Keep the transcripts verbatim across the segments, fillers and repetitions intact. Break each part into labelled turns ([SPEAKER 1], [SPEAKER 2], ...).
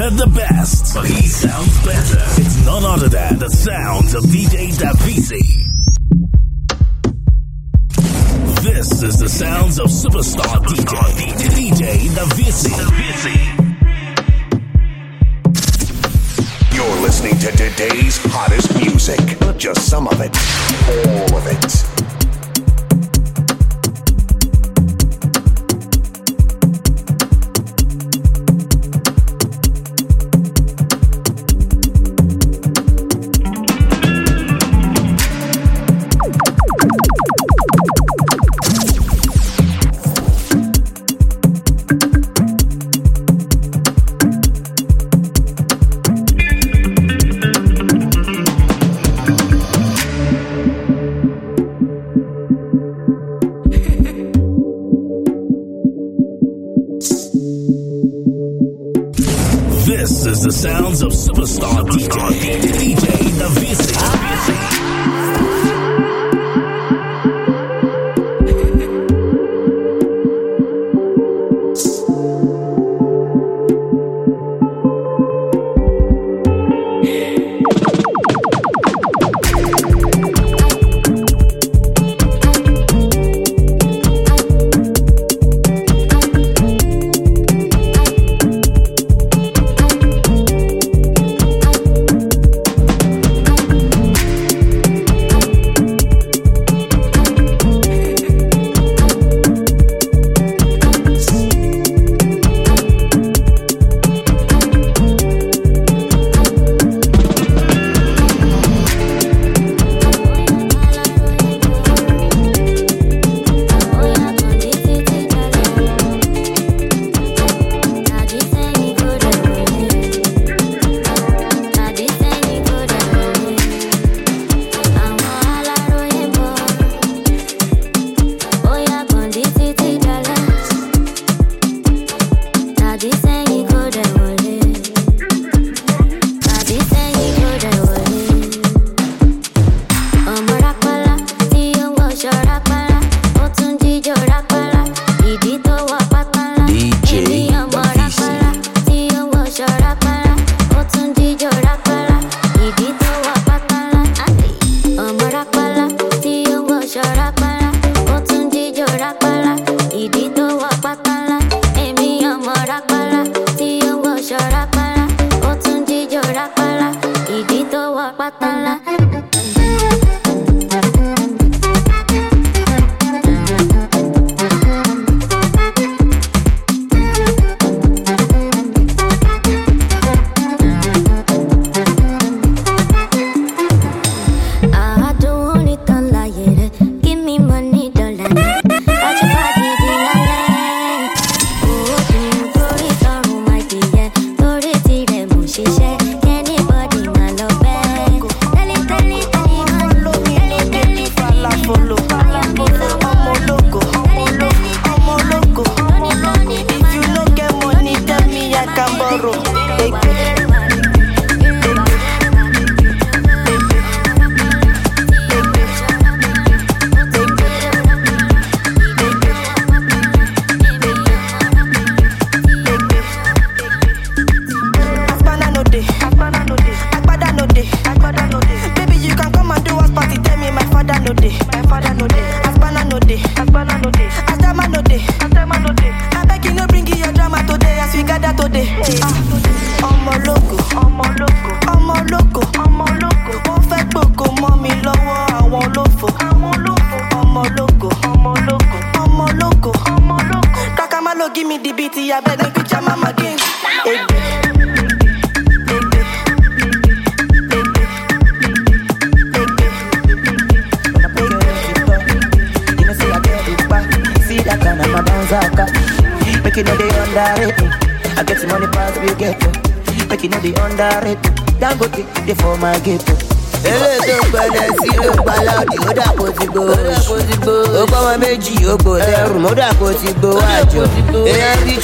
[SPEAKER 1] heard the best, but he sounds better. It's none other than the sounds of D J Davisi. This is the sounds of superstar D J, D J Davisi.
[SPEAKER 2] You're listening to today's hottest music. Not just some of it, all of it.
[SPEAKER 1] This is the sounds of superstar D J, D J Davisi.
[SPEAKER 3] Ele tó gbẹlẹ sí ló gbalọ́ọ̀dì ó dàpọ̀ ti gbó oṣù. Ó gbọ́ wọn méjì ó gbó lẹ́rù ó dàpọ̀ ti gbó àjọ. Èèyàn rí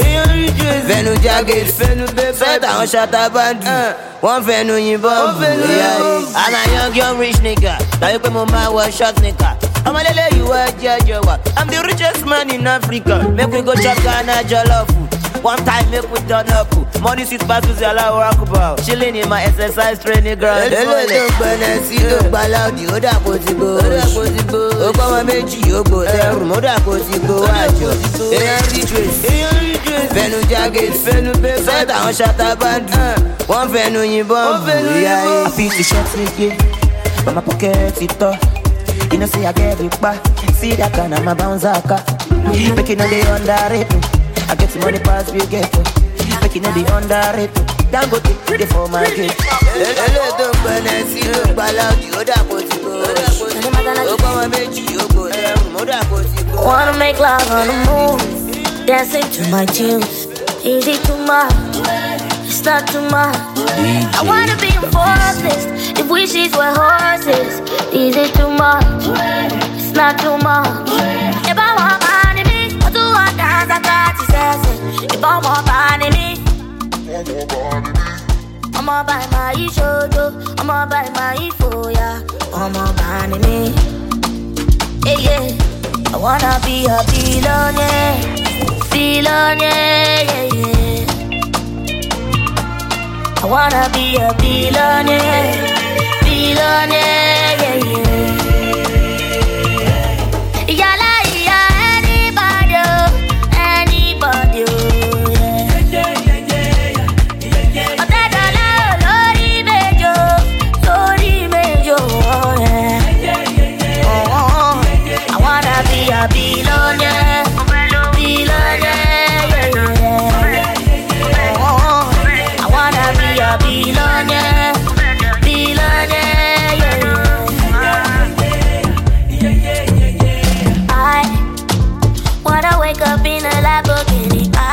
[SPEAKER 3] trace fẹnu jágé fẹ́ẹ́ tàwọn ṣata báńdì wọ́n fẹnu yìnbọn bù ìyá yìí. I'm a young young rich nigga láyé pé mo máa wọ short nigga. Ọmọlẹ́lẹ́ yìí wá jẹ́ ọjọ́ wa. I'm the richest man in Africa. Make we go chop Ghana jollof food. One time make we turn up. Money sweet pass to Zala or Akuba. Chilling in my exercise training ground. Hello, don't burn see the baladi. Oda Kotibo. Oda Kotibo. Okama Meji Yogo. Moda Kotibo. Ajo. Eyan Riches. Eyan Riches. Venu Jagged. Venu Bebe. Set on Shatta Bandu. One Venu Yibon. One Venu Yibon. I feel the shots again. But my pocket it up. You know say I get it back. See that kind of my bouncer car. Making all the underrated. I get the money pass we get it. Making all the underrated. Don't go take it for my gate. Hello, don't burn and see the baladi. Oda Kotibo. Okama Meji Yogo. Moda Kotibo.
[SPEAKER 4] Wanna make love on the moon, dancing to my tunes. Is it too much? It's not too much. I wanna be a forest if wishes were horses. Is it too much? It's not too much. If I want money, me, I do want dance, I got to say. If I want money, me, I'ma buy my shoulder, I'ma buy my foya, I'ma buy me. Yeah, yeah. I wanna be a billionaire, billionaire, yeah, yeah. I wanna be a billionaire, billionaire, yeah, yeah. Yala, yeah, anybody, anybody, yeah. I said, hello, Lori Mejo, Lori Mejo, yeah. Oh, oh, I wanna be a billionaire, billionaire, yeah, yeah. Oh, I wanna be a billionaire, billionaire, yeah, yeah. I wanna wake up in a Lamborghini. I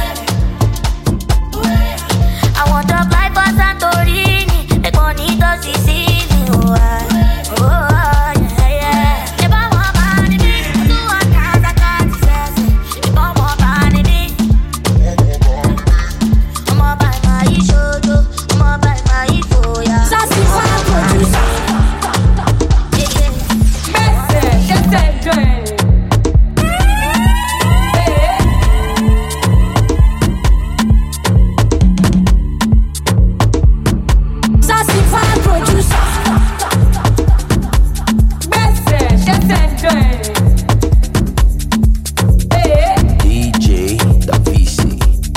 [SPEAKER 4] I want to fly for Santorini, make money to Sicily. Oh, I, oh, yeah, yeah. If I want money, me, I do want cars, I got to say. If I want money, me, I'ma buy my shoulder, I'ma buy my foya.
[SPEAKER 5] Sassy fire producer.
[SPEAKER 4] Yeah, yeah.
[SPEAKER 5] Message, just enjoy. Sassy fire producer. Message, just enjoy.
[SPEAKER 1] D J Davisi.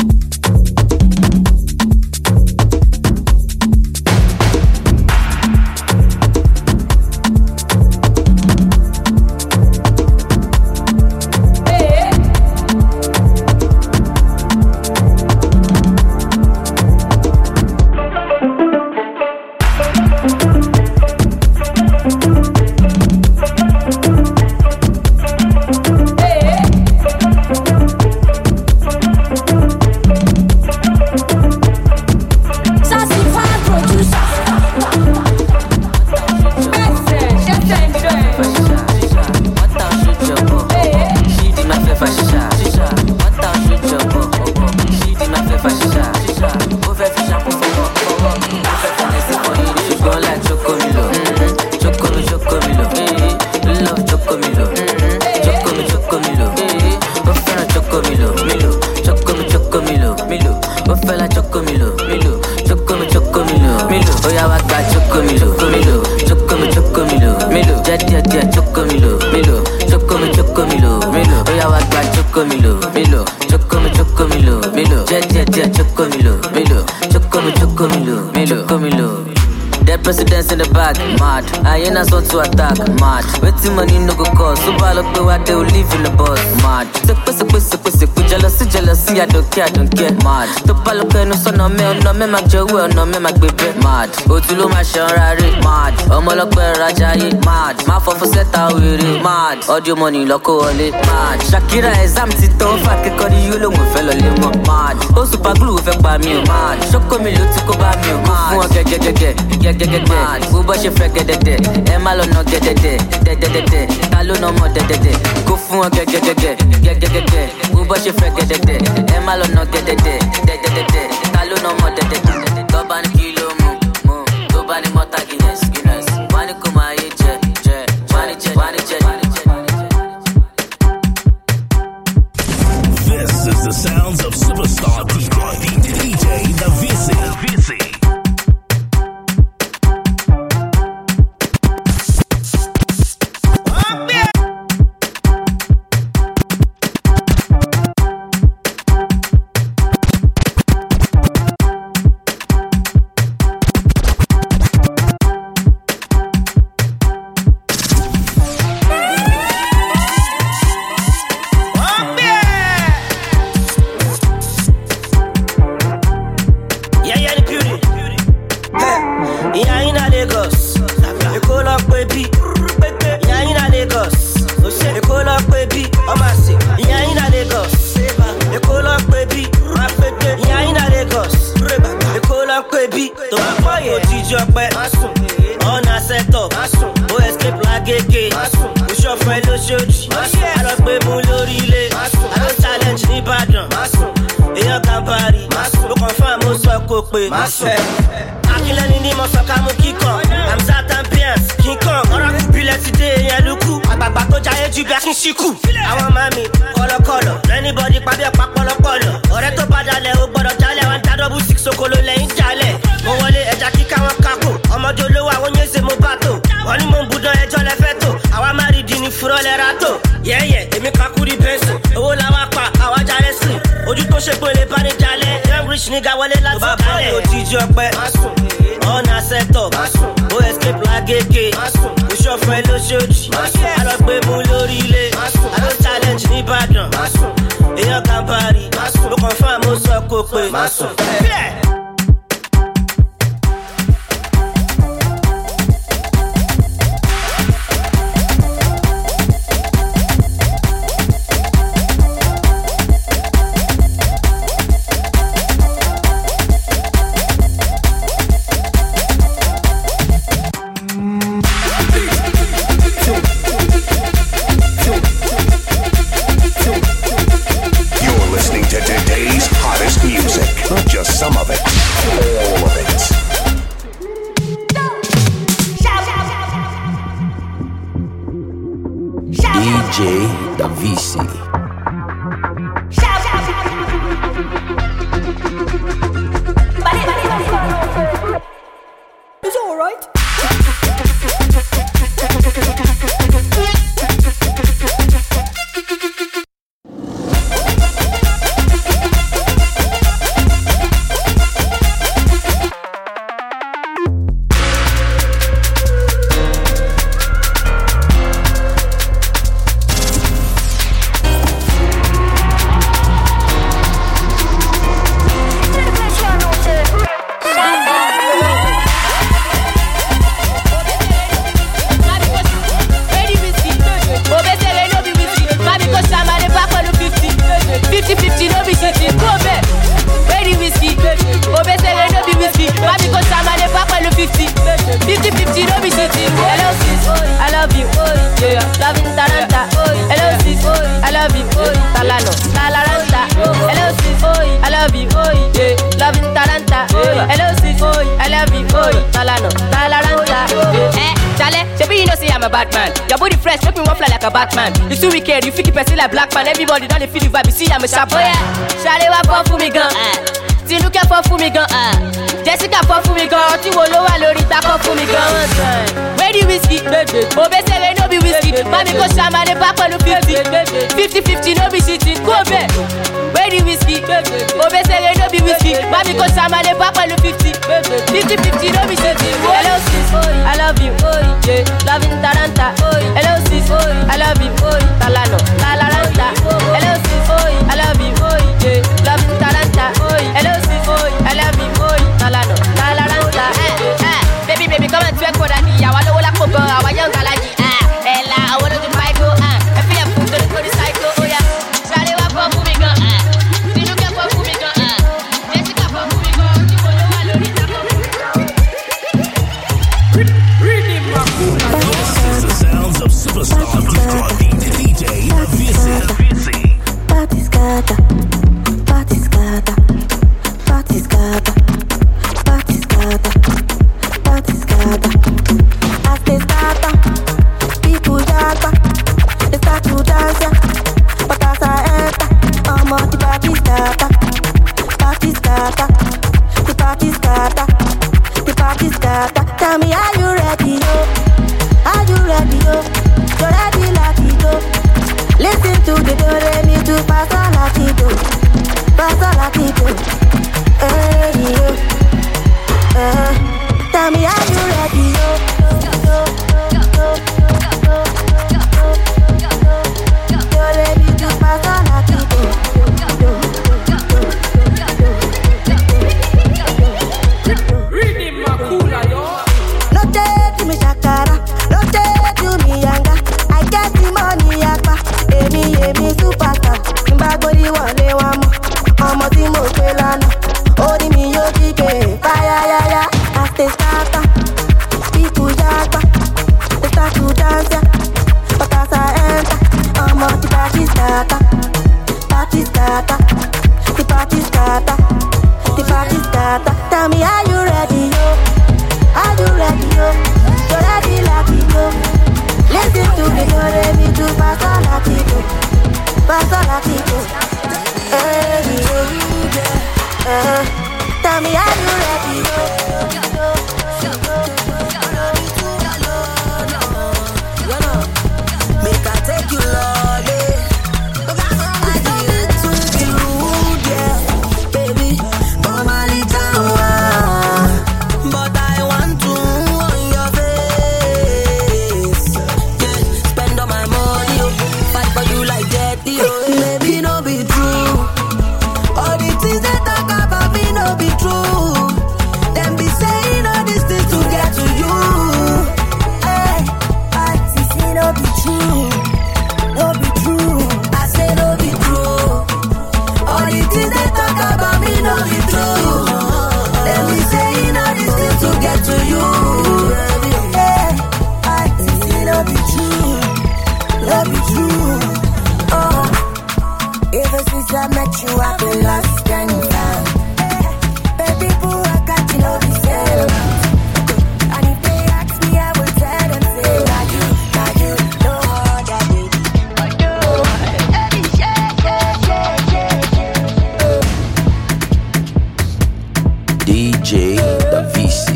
[SPEAKER 5] Sassy fire producer. Message, just enjoy.
[SPEAKER 6] Oya wa gba chokomilo, komilo, chokomi chokomilo, milo, jẹjẹ jẹ chokomilo, milo, chokomi chokomilo, milo, oya wa gba chokomilo, milo, chokomi chokomilo, milo, jẹjẹ jẹ chokomilo, milo, chokomi chokomilo, milo, chokomilo. Dead presidents in the back, mad. Hyenas want to attack, mad. Waiting money no go cost. Super look the way they will live in the bus, mad. Sepe sepe sepe sepe jealousy jealousy I don't care I don't care, mad. Topa look no son no me no me mag jowe no me mag bebe, mad. Otulo ma shanrare, mad. Omo lokpe rajaye, mad. Ma fo fo seta were, mad. Audio money loko wole, mad. Shakira exam ti to fa ke kori you lo mo fe lo le mo, mad. O super glue fe pa mi o, mad. Shoko mi lo ti ko ba mi o, mad. Fun o ge ge ge ge ge ge ge mad. Wo bo se fe ge de de, e ma lo no ge de de, de de de de. Ta lo no mo de de de. Go fun o ge ge ge ge ge ge ge ge. Wo bo se fe ge de de, e ma lo no ge de de, de de de de. Ta lo no mo de de de. To ba ni kilo mu mu, to ba ni mota Guinness Guinness. Wani ko ma ye je je, wani je wani je.
[SPEAKER 1] This is the sounds of superstar D J Davisi. Davisi.
[SPEAKER 7] Akilani ni mo sọ ká mú kíkan Hamzat and Pians King Kong ọ̀rọ̀ kù bílẹ̀ ti dé èèyàn lukú àgbààgbà tó jayé ju bí a kì í ṣíkù àwọn mami kọlọkọlọ anybody pàbí ọ̀pá pọlọpọlọ ọ̀rẹ́ tó bá dalẹ̀ ó gbọ́dọ̀ jalè àwọn dá double six okolo lẹ́yìn jalè mo wọlé ẹja kíkà wọn kákò ọmọdé olówó àwọn yéèzè mo bá tò wọ́n ní mo ń budán ẹjọ́ lẹ́fẹ́ tó àwa má rí di ní fúrọ́ lẹ́ra tó yẹ́yẹ́ èmi kakú rí bẹ́sùn owó làwa pa àwa jalè sí ojú tó ṣe pé lè bá ní jalè young rich nigga wọlé láti kálẹ̀ òjijì ọpẹ́ ọ̀nà sẹ́tọ̀ ó escape lágége ó ṣọ̀fọ̀ ẹ lóṣooṣì alọ́gbé mú lórí ilé aló challenge nìbàdàn èèyàn kan parí ó confirm ó sọ kó pé
[SPEAKER 2] some of it, all of it.
[SPEAKER 3] D J Davisi.
[SPEAKER 5] It's all right.
[SPEAKER 8] Batman, you too wicked, you feel person like black man. Everybody don't feel the vibe, you see I'm a sharp boy. Shale wa pop for me gun, Tinuke pop for me gun, Jessica pop for me gun, Ti wo lo wa lori ta pop for me gun. Where the whiskey, Obe say no be whiskey, mami go shama le back on fifty, fifty fifty no be shitty, go back. Where the whiskey, Obe say no be whiskey, mami go shama le back on fifty, fifty fifty no be shitty. Hello sis, I love you, yeah, loving Taranta, hello sis, I love you, Talano, Talaranta, hello sis, I love you, yeah, loving Taranta, hello sis, I love you, Talano, Talaranta, baby, baby, come and twerk for that, I want to hold a coco, I want young galaji, Ella, I want to do my go, I feel like food to the body cycle, oh yeah, Charlie, what for me, go, you look at for me, go, Jessica, for me, go, you will know I love it,
[SPEAKER 9] party scatter, the party scatter, the party scatter. Tell me, are you ready, yo? Are you ready, yo? You're ready, Latito. Listen to the do re mi to Pastor Latito, Pastor Latito. Hey, yo. Uh, tell me, are you ready, yo? You're ready to Pastor Latito. No take me shakara, no take me yanga. I get the money yapa, emi emi superstar. Mba gori wale wamo, omo ti mo pe lana. Ori mi yo dike, fire ya ya. As they starter, people yapa, they start to dance ya. But as I enter, omo the party starter, party starter, the party starter, the party starter. Tell me, are you ready, yo? Are you ready, yo? You're ready, Latino. Listen to me, you're ready to Pastor Latino, Pastor Latino. Hey, yo. Uh, tell me, are you ready, yo? Make I take you, Lord. I did it to you, yeah, baby. Come on, little one. But I want to on your face. Yeah, spend all my money, oh. Fight for you like that, oh. Maybe no be true. All the things they talk about me no be true. Them be saying all these things to get to you. Hey, I see no be true, no be true. I say no be true. All the things they talk about me no be true. Them be saying all these things to get to you. Hey, I see no be true, no be true. Oh, ever since I met you, I've been lost and found. Baby boo, I got you know the same. And if they ask me, I will tell them, say, now you, now you, no other way.
[SPEAKER 10] D J Davisi.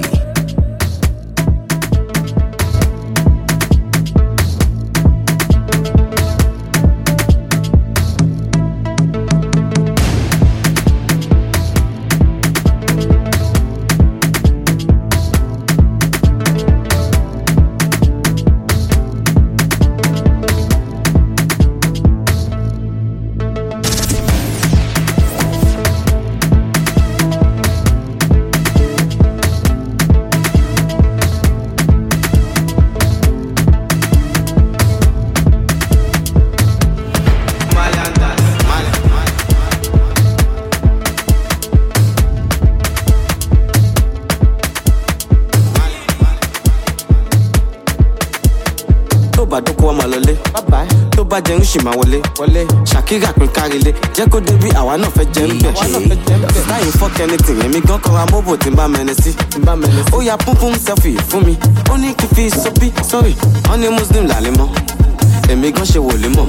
[SPEAKER 10] Tó bá jẹun ṣì máa wọlé Shakira pín kárílé jẹ́ kó débi àwa náà fẹ́ jẹun bẹ̀ láyé fuck anything èmi gan kọra mọ́bò tí n bá mẹ́ni sí ó ya púnpún selfie fún mi ó ní kí fi sọ́bí sorry wọ́n ní muslim làlẹ́ mọ́ èmi gan ṣe wòlé mọ́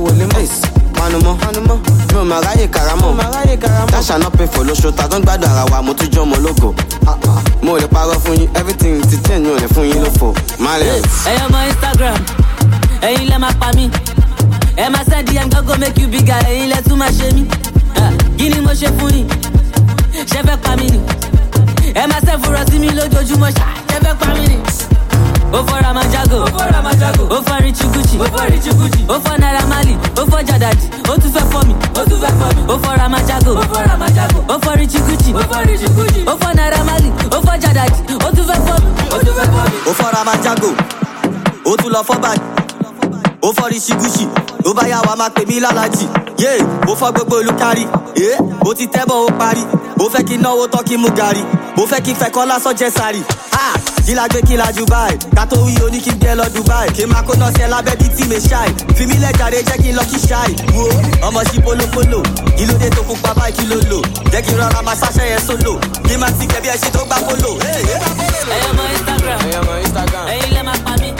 [SPEAKER 10] panumọ́ mi ò máa ráyè karamọ́ dáṣà náà pay for lóṣù tá tán gbádùn ara wa mo tún jọ́ ọmọ lógo mo lè parọ́ fún yín everything ti change mi ò lè fún yín lófo má lè.
[SPEAKER 6] ẹyọ mọ Instagram ẹ̀yin lẹ máa pa mí ẹ máa send D M go make you bigger ẹ̀yin lẹ tún máa ṣe mí kí ni mo ṣe fún yín ṣe fẹ́ pa mí ni ẹ máa ṣe fúnra sí mi lójoojúmọ́ ṣá ṣe fẹ́ pa mí ni. ó fọ́ Ramajago ó fọ́ Richie Gucci ó fọ́ Naira Marley ó fọ́ Jadadi ó tún fẹ́ fọ́ mi ó fọ́ Ramajago ó fọ́ Richie Gucci ó fọ́ Naira Marley ó fọ́ Jadadi ó tún fẹ́ fọ́ mi
[SPEAKER 11] ó fọ́ Ramajago ó tún lọ fọ́ bàjẹ́ ó fọ́ Richie Gucci ó bá yà wá máa pè mí lálàjì yé ó fọ́ gbogbo olùkárí ó ti tẹ́bọ̀ ó parí ó fẹ́ kí náwó tán kí mú gàrí ó fẹ́ kí fẹ́ kọ́ lásán jẹ́ sáré kí la gbé kí la Dubai ká tó wí oní kí n gbé lọ Dubai kí n máa kó náà sí ẹ lábẹ́ bí tí mi ṣáì fi mí lẹ́jàre jẹ́ kí n lọ kí ṣáì wo ọmọ sí polopolo kí ló dé tó kó pa báyìí kí ló lò jẹ́ kí n rọra máa ṣáṣẹ́ yẹn sólò kí n máa ti kẹ́ bí ẹ ṣe tó gbá polo.
[SPEAKER 6] ẹyọ mọ Instagram ẹyin lẹ máa pa mí.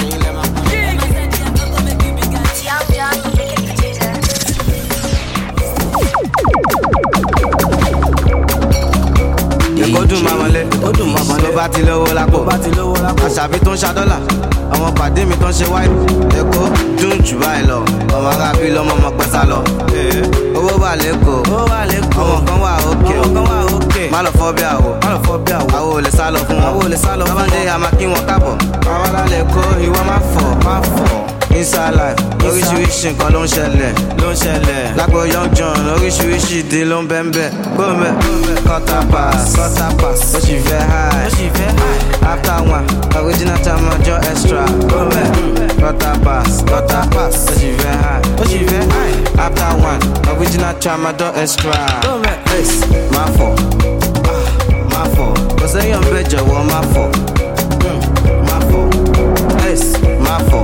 [SPEAKER 10] kó dùn máa wọlé tó bá ti lówó lápò àṣàbí tó ń ṣa dọ́là àwọn pàdé mi tó ń ṣe wáìtì èkó dùn jù báyìí lọ ọmọ arábí lọmọ ọmọ pẹ́ sá lọ owó wà lẹ́kọ̀ọ́ ọmọ kan wà òkè má lọ fọ́ bí àwò àwò ò lè sá lọ fún wọn lọ́wọ́dé àmà kí wọn kábọ̀ àwọn alálẹ̀ kó ìwọ má fọ̀ inside life oríṣiríṣi nǹkan ló ń ṣẹlẹ̀ ló ń ṣẹlẹ̀ lágbo young john oríṣiríṣi ìdí ló ń bẹ́ńbẹ́ gómẹ̀ quarter pass quarter pass ó sì fẹ́ high ó sì fẹ́ high after one original tamajo extra gómẹ̀ quarter pass quarter pass ó sì fẹ́ high ó sì fẹ́ high after one original tamajo extra gómẹ̀ ace má fọ̀ má fọ̀ kò sẹ́yìn ọ̀bẹ jọ̀wọ́ má fọ̀ má fọ̀ ace má fọ̀.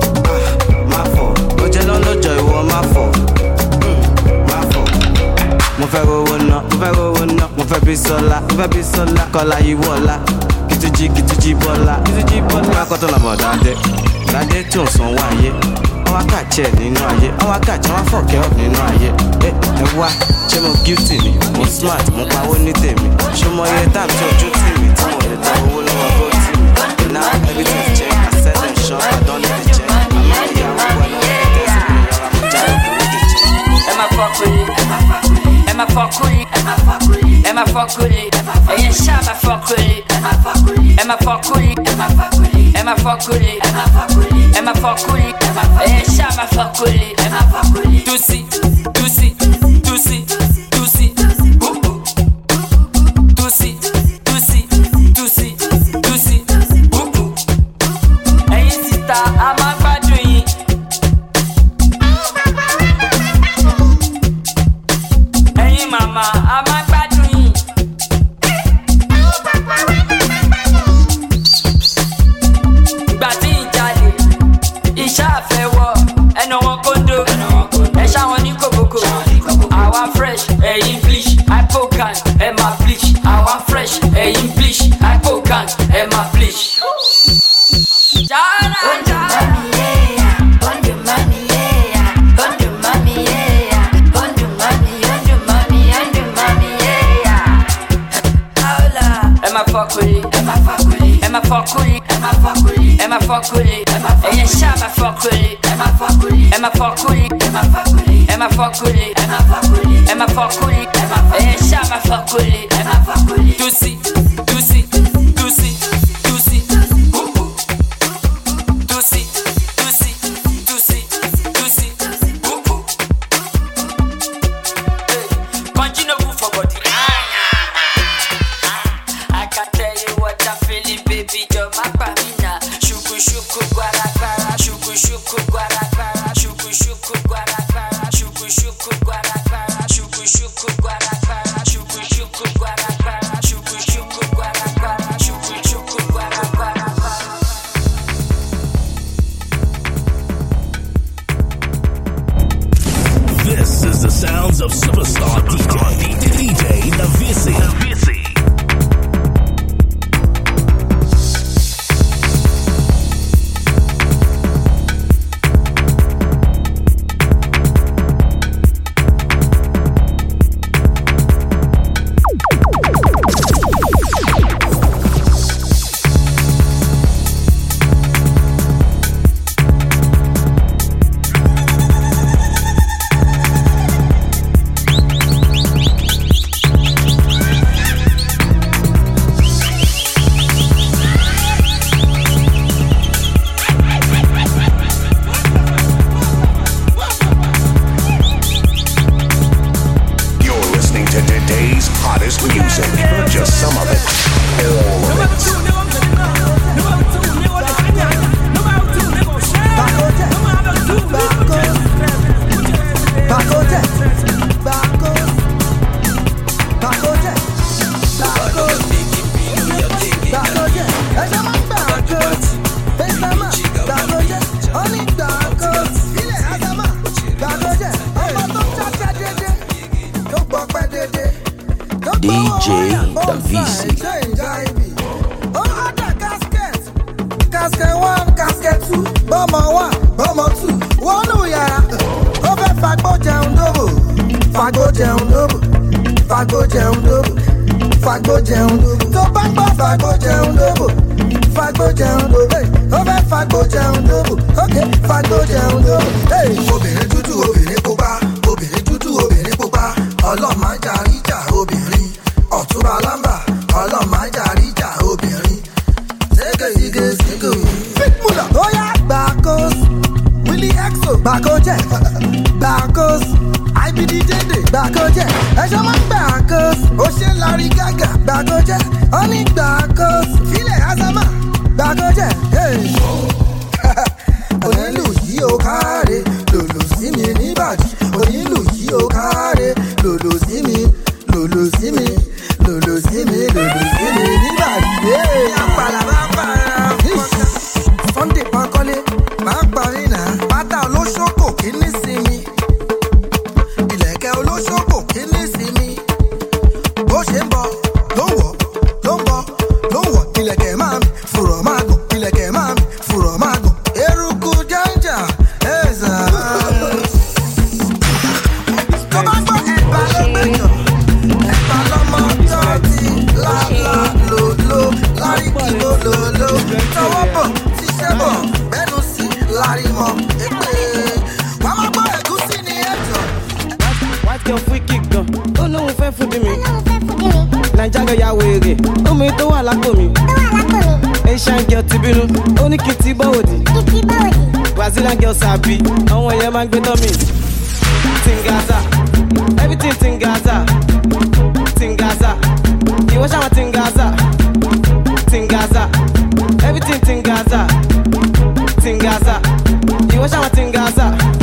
[SPEAKER 10] Lọ́jọ́ ìwọ máa fọ̀, máa fọ̀. Mo fẹ́ rówó ná, mo fẹ́ rówó ná, mo fẹ́ bí sọ́lá, mo fẹ́ bí sọ́lá. Kọ́lá yìí wọ̀lá, kìtújì kìtújì bọ́lá, kìtújì bọ́lá. Má kọ́tọ̀ lọ́mọ dáadé, dáadé tó ń san wá ayé. Wọ́n wá kàjẹ́ nínú ayé, wọ́n wá kàjẹ́ wọ́n fọ̀kẹ́ ọ̀ nínú ayé. Ẹ ẹ wá, ṣé mo guilty ni? Mo smart, mo pawó ní tèmi. Ṣé mo yẹ táàmù tí ojú tì mí tí mo lè ta owó lọ́wọ́ bó tì mí? Now everything's changed, I said them short, I don't need to change. I'm not here, I'm well.
[SPEAKER 12] Emma fuck with it, Emma fuck with it, Emma fuck with it, and yeah, Shabba fuck with it, Emma fuck with it, Emma fuck with it, Emma fuck with it, Emma fuck with it, Emma fuck with it, and yeah, Shabba fuck with it, Emma fuck with it, Tusi, Tusi, Tusi, Tusi, Tusi, Tusi, Tusi, Tusi, and yeah, sister, I'm a bad doing. Mama, I'm a bad dream. Gbàtí ìjàlè, iṣẹ́ àfẹ́wọ́, ẹnu wọn kóńdó, ẹ̀ṣá wọn ní kòbókò. Àwa fresh, ẹ̀yin bleach, hypocan, ẹ̀ máa bleach. Àwa fresh, ẹ̀yin bleach, hypocan, ẹ̀ máa bleach. Jara, jara. Emma fuck with it, Emma fuck with it, Emma fuck with it, Emma fuck with it, Emma fuck with it, and yeah, Shabba fuck with it, Emma fuck with it, Emma fuck with it, Emma fuck with it, Emma fuck with it, Emma fuck with it, Emma fuck with it, and yeah, Shabba fuck with it, Emma fuck with it, Tusi, Tusi, Tusi, Tusi, Tusi, Tusi, Tusi, Tusi, continue to for body. Baby, you're my pamina. Shuku shuku guara guara, shuku shuku guara guara, shuku shuku guara guara, shuku shuku guara guara, shuku shuku guara guara, shuku shuku guara guara, shuku shuku guara guara, shuku shuku guara guara.
[SPEAKER 1] This is the sounds of superstar D J, D J Navisi. Navisi.
[SPEAKER 13] D J Navisi.
[SPEAKER 14] Casket one, casket two, bomber one, bomber two. One no yara. Over fago jẹun dobo, fago jẹun dobo, fago jẹun dobo, fagbó jẹun dóbò. Tó bá ń gbọ́ fagbó jẹun dóbò. Fagbó jẹun dóbò. Ó fẹ́ fagbó jẹun dóbò. Ok, fagbó jẹun dóbò. Obìnrin dúdú, obìnrin pupa. Obìnrin dúdú, obìnrin pupa. Ọlọ́mọ jàrí jà obìnrin. Ọ̀túnba lámbà. Ọlọ́mọ jàrí jà obìnrin. Sége sige sige. Fitmula. Ó yá gbàkós. Willie Exo gbàkójẹ. Gbàkós. I B D Dede gbàkójẹ. Ẹ̀ṣọ́ máa ń gbàkós. Ó ṣe Larry Gaga gbàkójẹ. Ó ní gbàkós. Filẹ̀ Azama gbàkójẹ. Onílù yìí ó káre. Lòlò sí mi níbàdí. Onílù yìí ó káre. Lòlò sí mi. Lòlò sí mi. Lòlò sí mi. Lòlò sí mi níbàdí. Àpàlà bá bàrà. Sunday Bankole máa parí náà. Pátá olóṣòkò kí ní sinmi. Ìlẹ̀kẹ̀ olóṣòkò kí ní sinmi. Bó ṣe ń bọ̀ ló ń wọ̀ ló ń bọ̀ ló ń wọ̀. Ìlẹ̀kẹ̀ máa mi fùrọ̀ máa gùn. Ìlẹ̀kẹ̀ máa mi fùrọ̀ máa gùn. Eruku jẹ́njà ẹ̀zà. Tó bá gbọ́ ẹ̀bà ló gbẹ̀jọ̀. Ẹ̀bà lọ́mọ tọ́tí lálá lòló láríkì lòlòlò. Tọwọ́ bọ̀ ṣiṣẹ́ bọ̀ bẹ́nu sí lárímọ̀ èpè. Wàá má gbọ́ ẹ̀gúsí ní ẹ̀jọ̀.
[SPEAKER 10] White girl free kick gan, ó lóun fẹ́ fún mi. Naija girl ya wèrè, omi tó wà lápò mi. Asian girl ti bínú, ó ní kí n ti bọ́wọ̀dì. Brazilian girl sàbí, àwọn èèyàn máa ń gbé tán mi. Tingaza, everything Tingaza. Tingaza, ìwọ ṣáwọn Tingaza. Tingaza, everything Tingaza. Tingaza, ìwọ ṣáwọn Tingaza.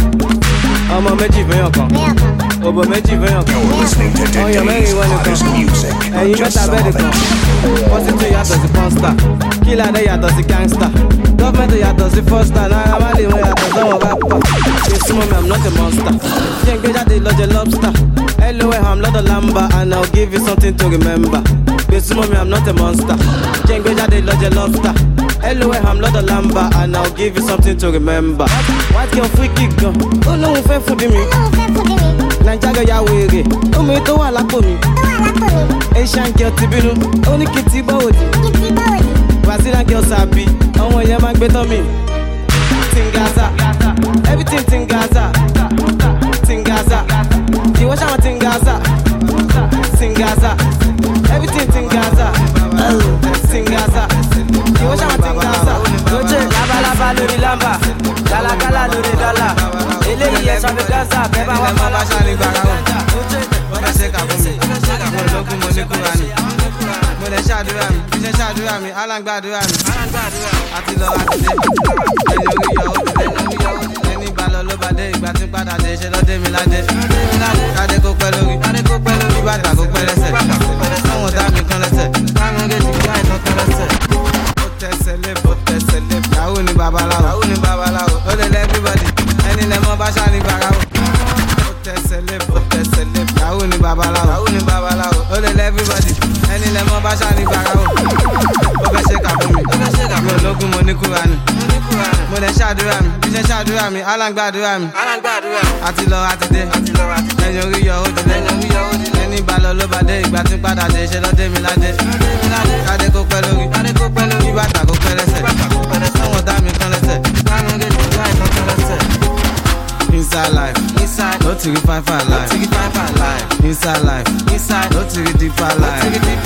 [SPEAKER 10] Ọmọ méjì fẹ́yàn kan, òbò méjì fẹ́yàn kan. Ọyàn mẹ́rin wọ́n nìkan, ẹ̀yin mẹ́ta bẹ́ẹ̀ kan. Pọ́sítì yàtọ̀ sí pọ́nstà, kílàdé yàtọ̀ sí gángstà. Gọ́fẹ̀mẹ̀ntì yàtọ̀ sí fọ́stà, náírà má lè mú yàtọ̀ sọ́wọ́n bá pọ̀. Ṣé súnmọ́ mi, I'm not a monster. Ṣé ń gbé jáde lọ́jọ́ lobster? L O M, I'm not a lamba, and I'll give you something to remember. Ṣé súnmọ́ mi, I'm not a monster. Ṣé ń gbé jáde lọ́jọ́ lobster? L O M, I'm not a lamba, and I'll give you something to remember. White girl free kick gan, ó lóun fẹ́ fún mi. Naija girl ya wèrè, omi tó wà lápò mi. Asian girl ti bínú, ó ní kí n ti bọ́wọ̀dì. Brazilian girl sàbí, àwọn èèyàn máa ń gbé tán mi. Tingaza, everything Tingaza. Tingaza, ìwọ ṣáwọn Tingaza. Tingaza, everything Tingaza. Tingaza, ìwọ ṣáwọn Tingaza. Lójé labalábá lórí lámbà, gálágálá lórí dọ́là. Eléyìí ẹ̀ sọ́mi Gaza, bẹ́ẹ̀ bá wà máa bá ṣáà ní gbàgbà wọn. Wọ́n fẹ́ ṣe kà fún mi, mo lókun mo ní kúra ni. Mo lè ṣàdúrà mi, bí ṣe ṣàdúrà mi, alágbàdúrà mi. Àti lọ àti dé, ẹni orí yọ ó dé, ẹni gbà lọ ló bá dé, ìgbà tí padà dé, ṣe lọ dé mi ládé. Kádé kó pẹ́ lórí, bí bàtà kó pẹ́ lẹ́sẹ̀. Àwọn ọ̀dà mi kan lẹ́sẹ̀, káàmì ń gèjì kí àìsàn kan lẹ́sẹ̀. Ó tẹ̀sẹ̀ lé, ó tẹ̀sẹ̀ lé. Yahoo ni babaláwo, ó lè lẹ́ everybody, ẹni lẹ́ mọ́ bá ṣáà ní bàráwò. Ó tẹ̀sẹ̀ lé, ó tẹ̀sẹ̀ lé. Yahoo ni babaláwo, ó lè lẹ́ everybody, ẹni lẹ́ mọ́ bá ṣáà ní bàráwò. Ó fẹ́ ṣe kà fún mi, mi ò lókun mo ní kúra ni. Mo lè ṣàdúrà mi, bí ṣe ṣàdúrà mi, alágbàdúrà mi. Àti lọ àti dé, ẹni orí yọ ó dé, ẹni bá lọ ló bá dé, ìgbà tí padà dé, ṣe lọ dé mi ládé. Kádé kó pẹ́ lórí, bí bàtà kó pẹ́ lẹ́sẹ̀. Àwọn ọ̀dà mi kan lẹ́sẹ̀, káàmì ń gèjì kí àìsàn kan lẹ́sẹ̀. Inside life, inside, no to five five life. Inside life, inside, no to deeper life.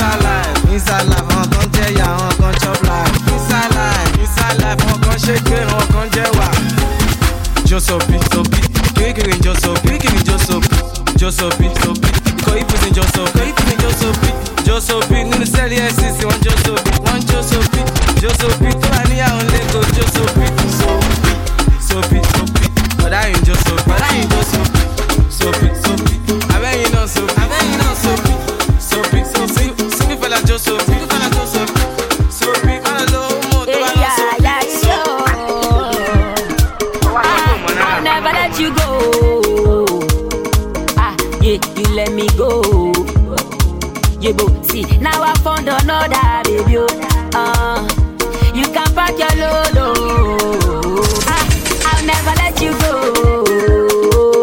[SPEAKER 10] Inside life, àwọn kan jẹ́ ya, àwọn kan chop life. Inside life, inside life, àwọn kan ṣe gbé, àwọn kan jẹ́ wà. Josopi, sopi, kirikiri Josopi, kirikiri Josopi, Josopi, sopi, ikọ̀ ìpínlẹ̀ Josopi, ikọ̀ ìpínlẹ̀ Josopi, Josopi, nínú sẹ́ẹ̀lì F C C, wọ́n Josopi, wọ́n Josopi, Josopi, tó wà níyàwó lẹ́kọ̀ọ́ Josopi, sopi, sopi, sopi. Ọ̀dà yìí jó sopi, ọ̀dà yìí jó sopi, sopi, sopi. Abẹ́yìn náà sopi, abẹ́yìn náà sopi, sopi, sopi. Sinmi fẹ́lá jó sopi, sinmi fẹ́lá jó sopi, sopi. Báwo ló mú tó bá lọ sopi?
[SPEAKER 15] I'll never let you go. Ah, yeah, you let me go. Yeah, go see. Now I found another baby. Uh, you can pack your lolo. Ah, I'll never let you go,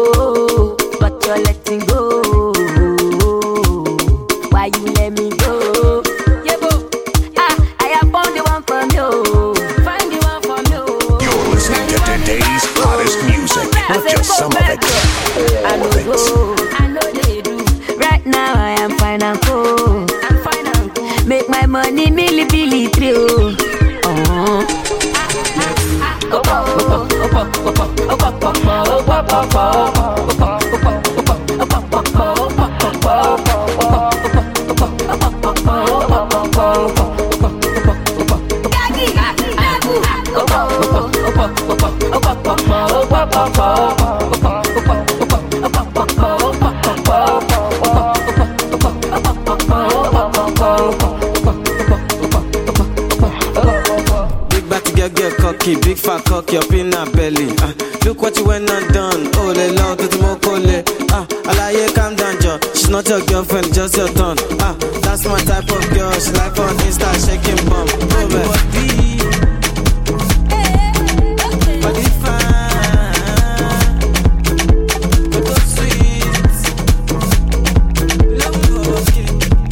[SPEAKER 15] but you're letting go. Why you let me go?
[SPEAKER 2] not just some of it. All of it.
[SPEAKER 15] I know they do. Right now I am fine and cool. I'm fine and cool. Make my money milli billy trio. Oh.
[SPEAKER 10] Big fat cock, your peanut belly. Uh, look what you went and done. Oh, they love to the mokole. Ah, Alaye, calm down, Joe. She's not your girlfriend, just your turn. Ah, that's my type of girl. She like on Insta, shaking bum. Oh, body, body fine, so sweet. Love okay.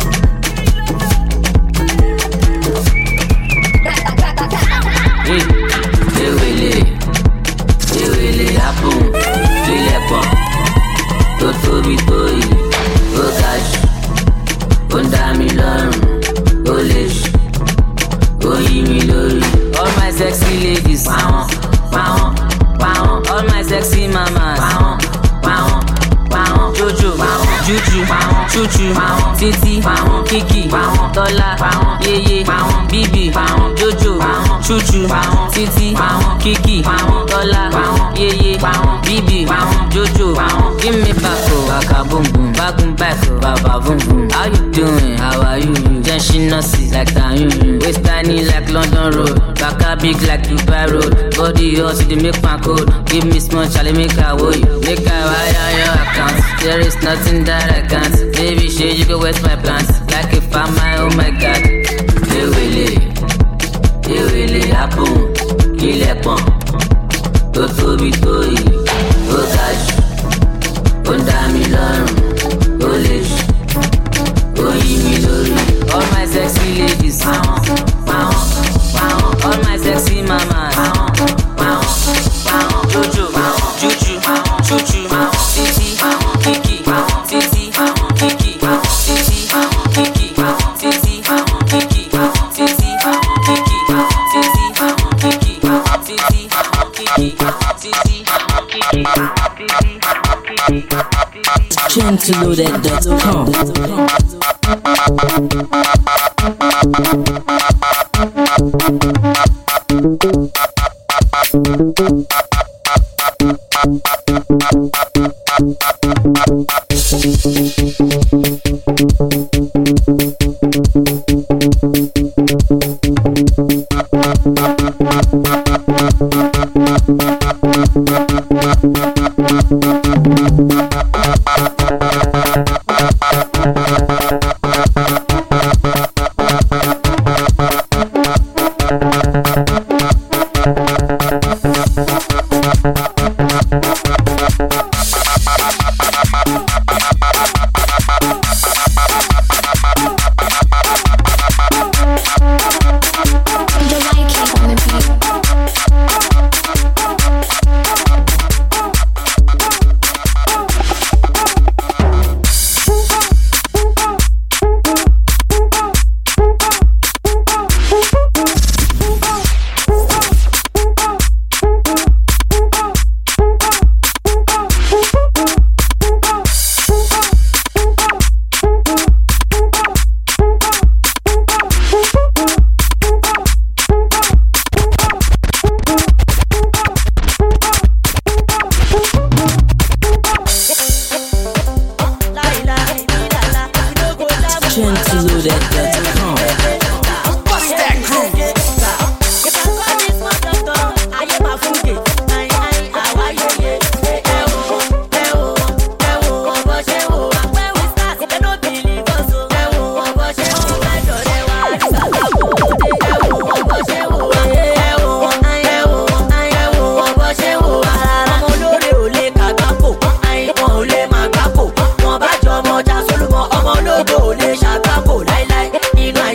[SPEAKER 6] All my sexy ladies, wow, wow, wow. All my sexy mamas, wow, wow, wow. Jojo, wow, Juju, wow, Chuchu, wow, Titi, wow, Kiki, wow, Tola, wow, Yeye, wow, Bibi, wow, Jojo, wow, Chuchu, wow, Titi, wow, Kiki, wow, Tola, wow, Yeye, wow, Bibi, wow, Jojo, wow. Give me back, oh, baka boom boom, back boom back, oh, baba boom boom. How you doing? How are you? Then she nosy like that, you. Waist tiny like London Road, baka big like Dubai Road. Body hot, they make my code. Give me small, Charlie, make her woy, make her wire your account. There is nothing that I can't. Baby, shit, you go waste my plans. Like if I'm my, oh my God. Hey, Willie, hey, Willie, happen. Kill a pump. Toto Bitoi, Otash, Ondamilon, Olish, Oyimilori. All my sexy ladies, wow, wow, wow. All my sexy mamas, wow, wow, wow. Jojo, wow, Juju, wow, Chuchu, wow, Titi, wow, Kiki, wow, Titi, wow, Kiki, wow, Titi, wow, Kiki, wow, Titi, wow, Kiki, wow, Titi, wow, Kiki, wow, Titi, wow, Kiki, wow, Titi, wow, Kiki, wow, Titi, wow, Kiki,
[SPEAKER 16] Gentleloaded dot com.
[SPEAKER 9] Ọmọ ológo ò lè ṣàgbákò láíláí. Inú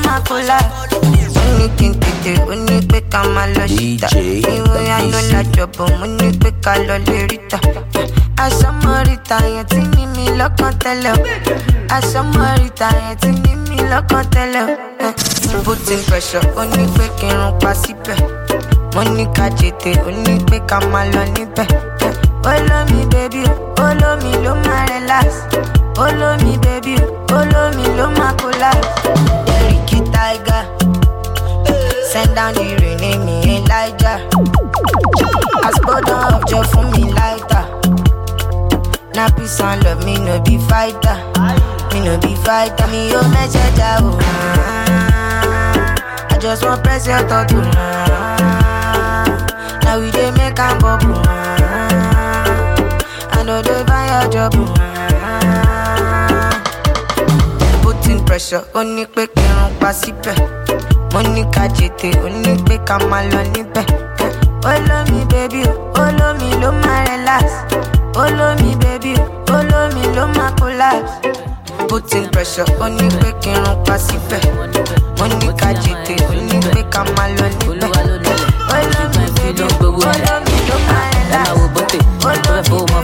[SPEAKER 17] máa kó la. Mo ní kí n tètè, ó ní pé ká máa lọ síta. Ìwé àná lájọbọ̀, mo ní pé ká lọ lè ríta. Àsọmọ́ríta yẹn ti ní mi lọ́kàn tẹ́lẹ̀ o. Àsọmọ́ríta yẹn ti ní mi lọ́kàn tẹ́lẹ̀ o. Putting pressure, ó ní pé kí n rún pa síbẹ̀. Mo ní ká jètè, ó ní pé ká máa lọ níbẹ̀. Olómi baby, olómi ló máa relax. Olómi baby, olómi ló máa collapse. Ricky Tiger, send down the rain, name me Elijah. As bottom of joy for me lighter. Now peace and love, me no be fighter. Me no be fighter, me yo message out. I just want press your thought. Now we dey make a bubble. I know they buy your job. Putting pressure, only pé kí n rún pa síbẹ̀. Mo ní ká jètè, ó ní pé ká máa lọ níbẹ̀. Olómi baby, olómi ló máa relax. Olómi baby, olómi ló máa collapse. Putting pressure, only pé kí n rún pa síbẹ̀. Mo ní ká jètè, ó ní pé ká máa lọ níbẹ̀. Olómi baby, olómi ló máa relax.
[SPEAKER 6] Olúwa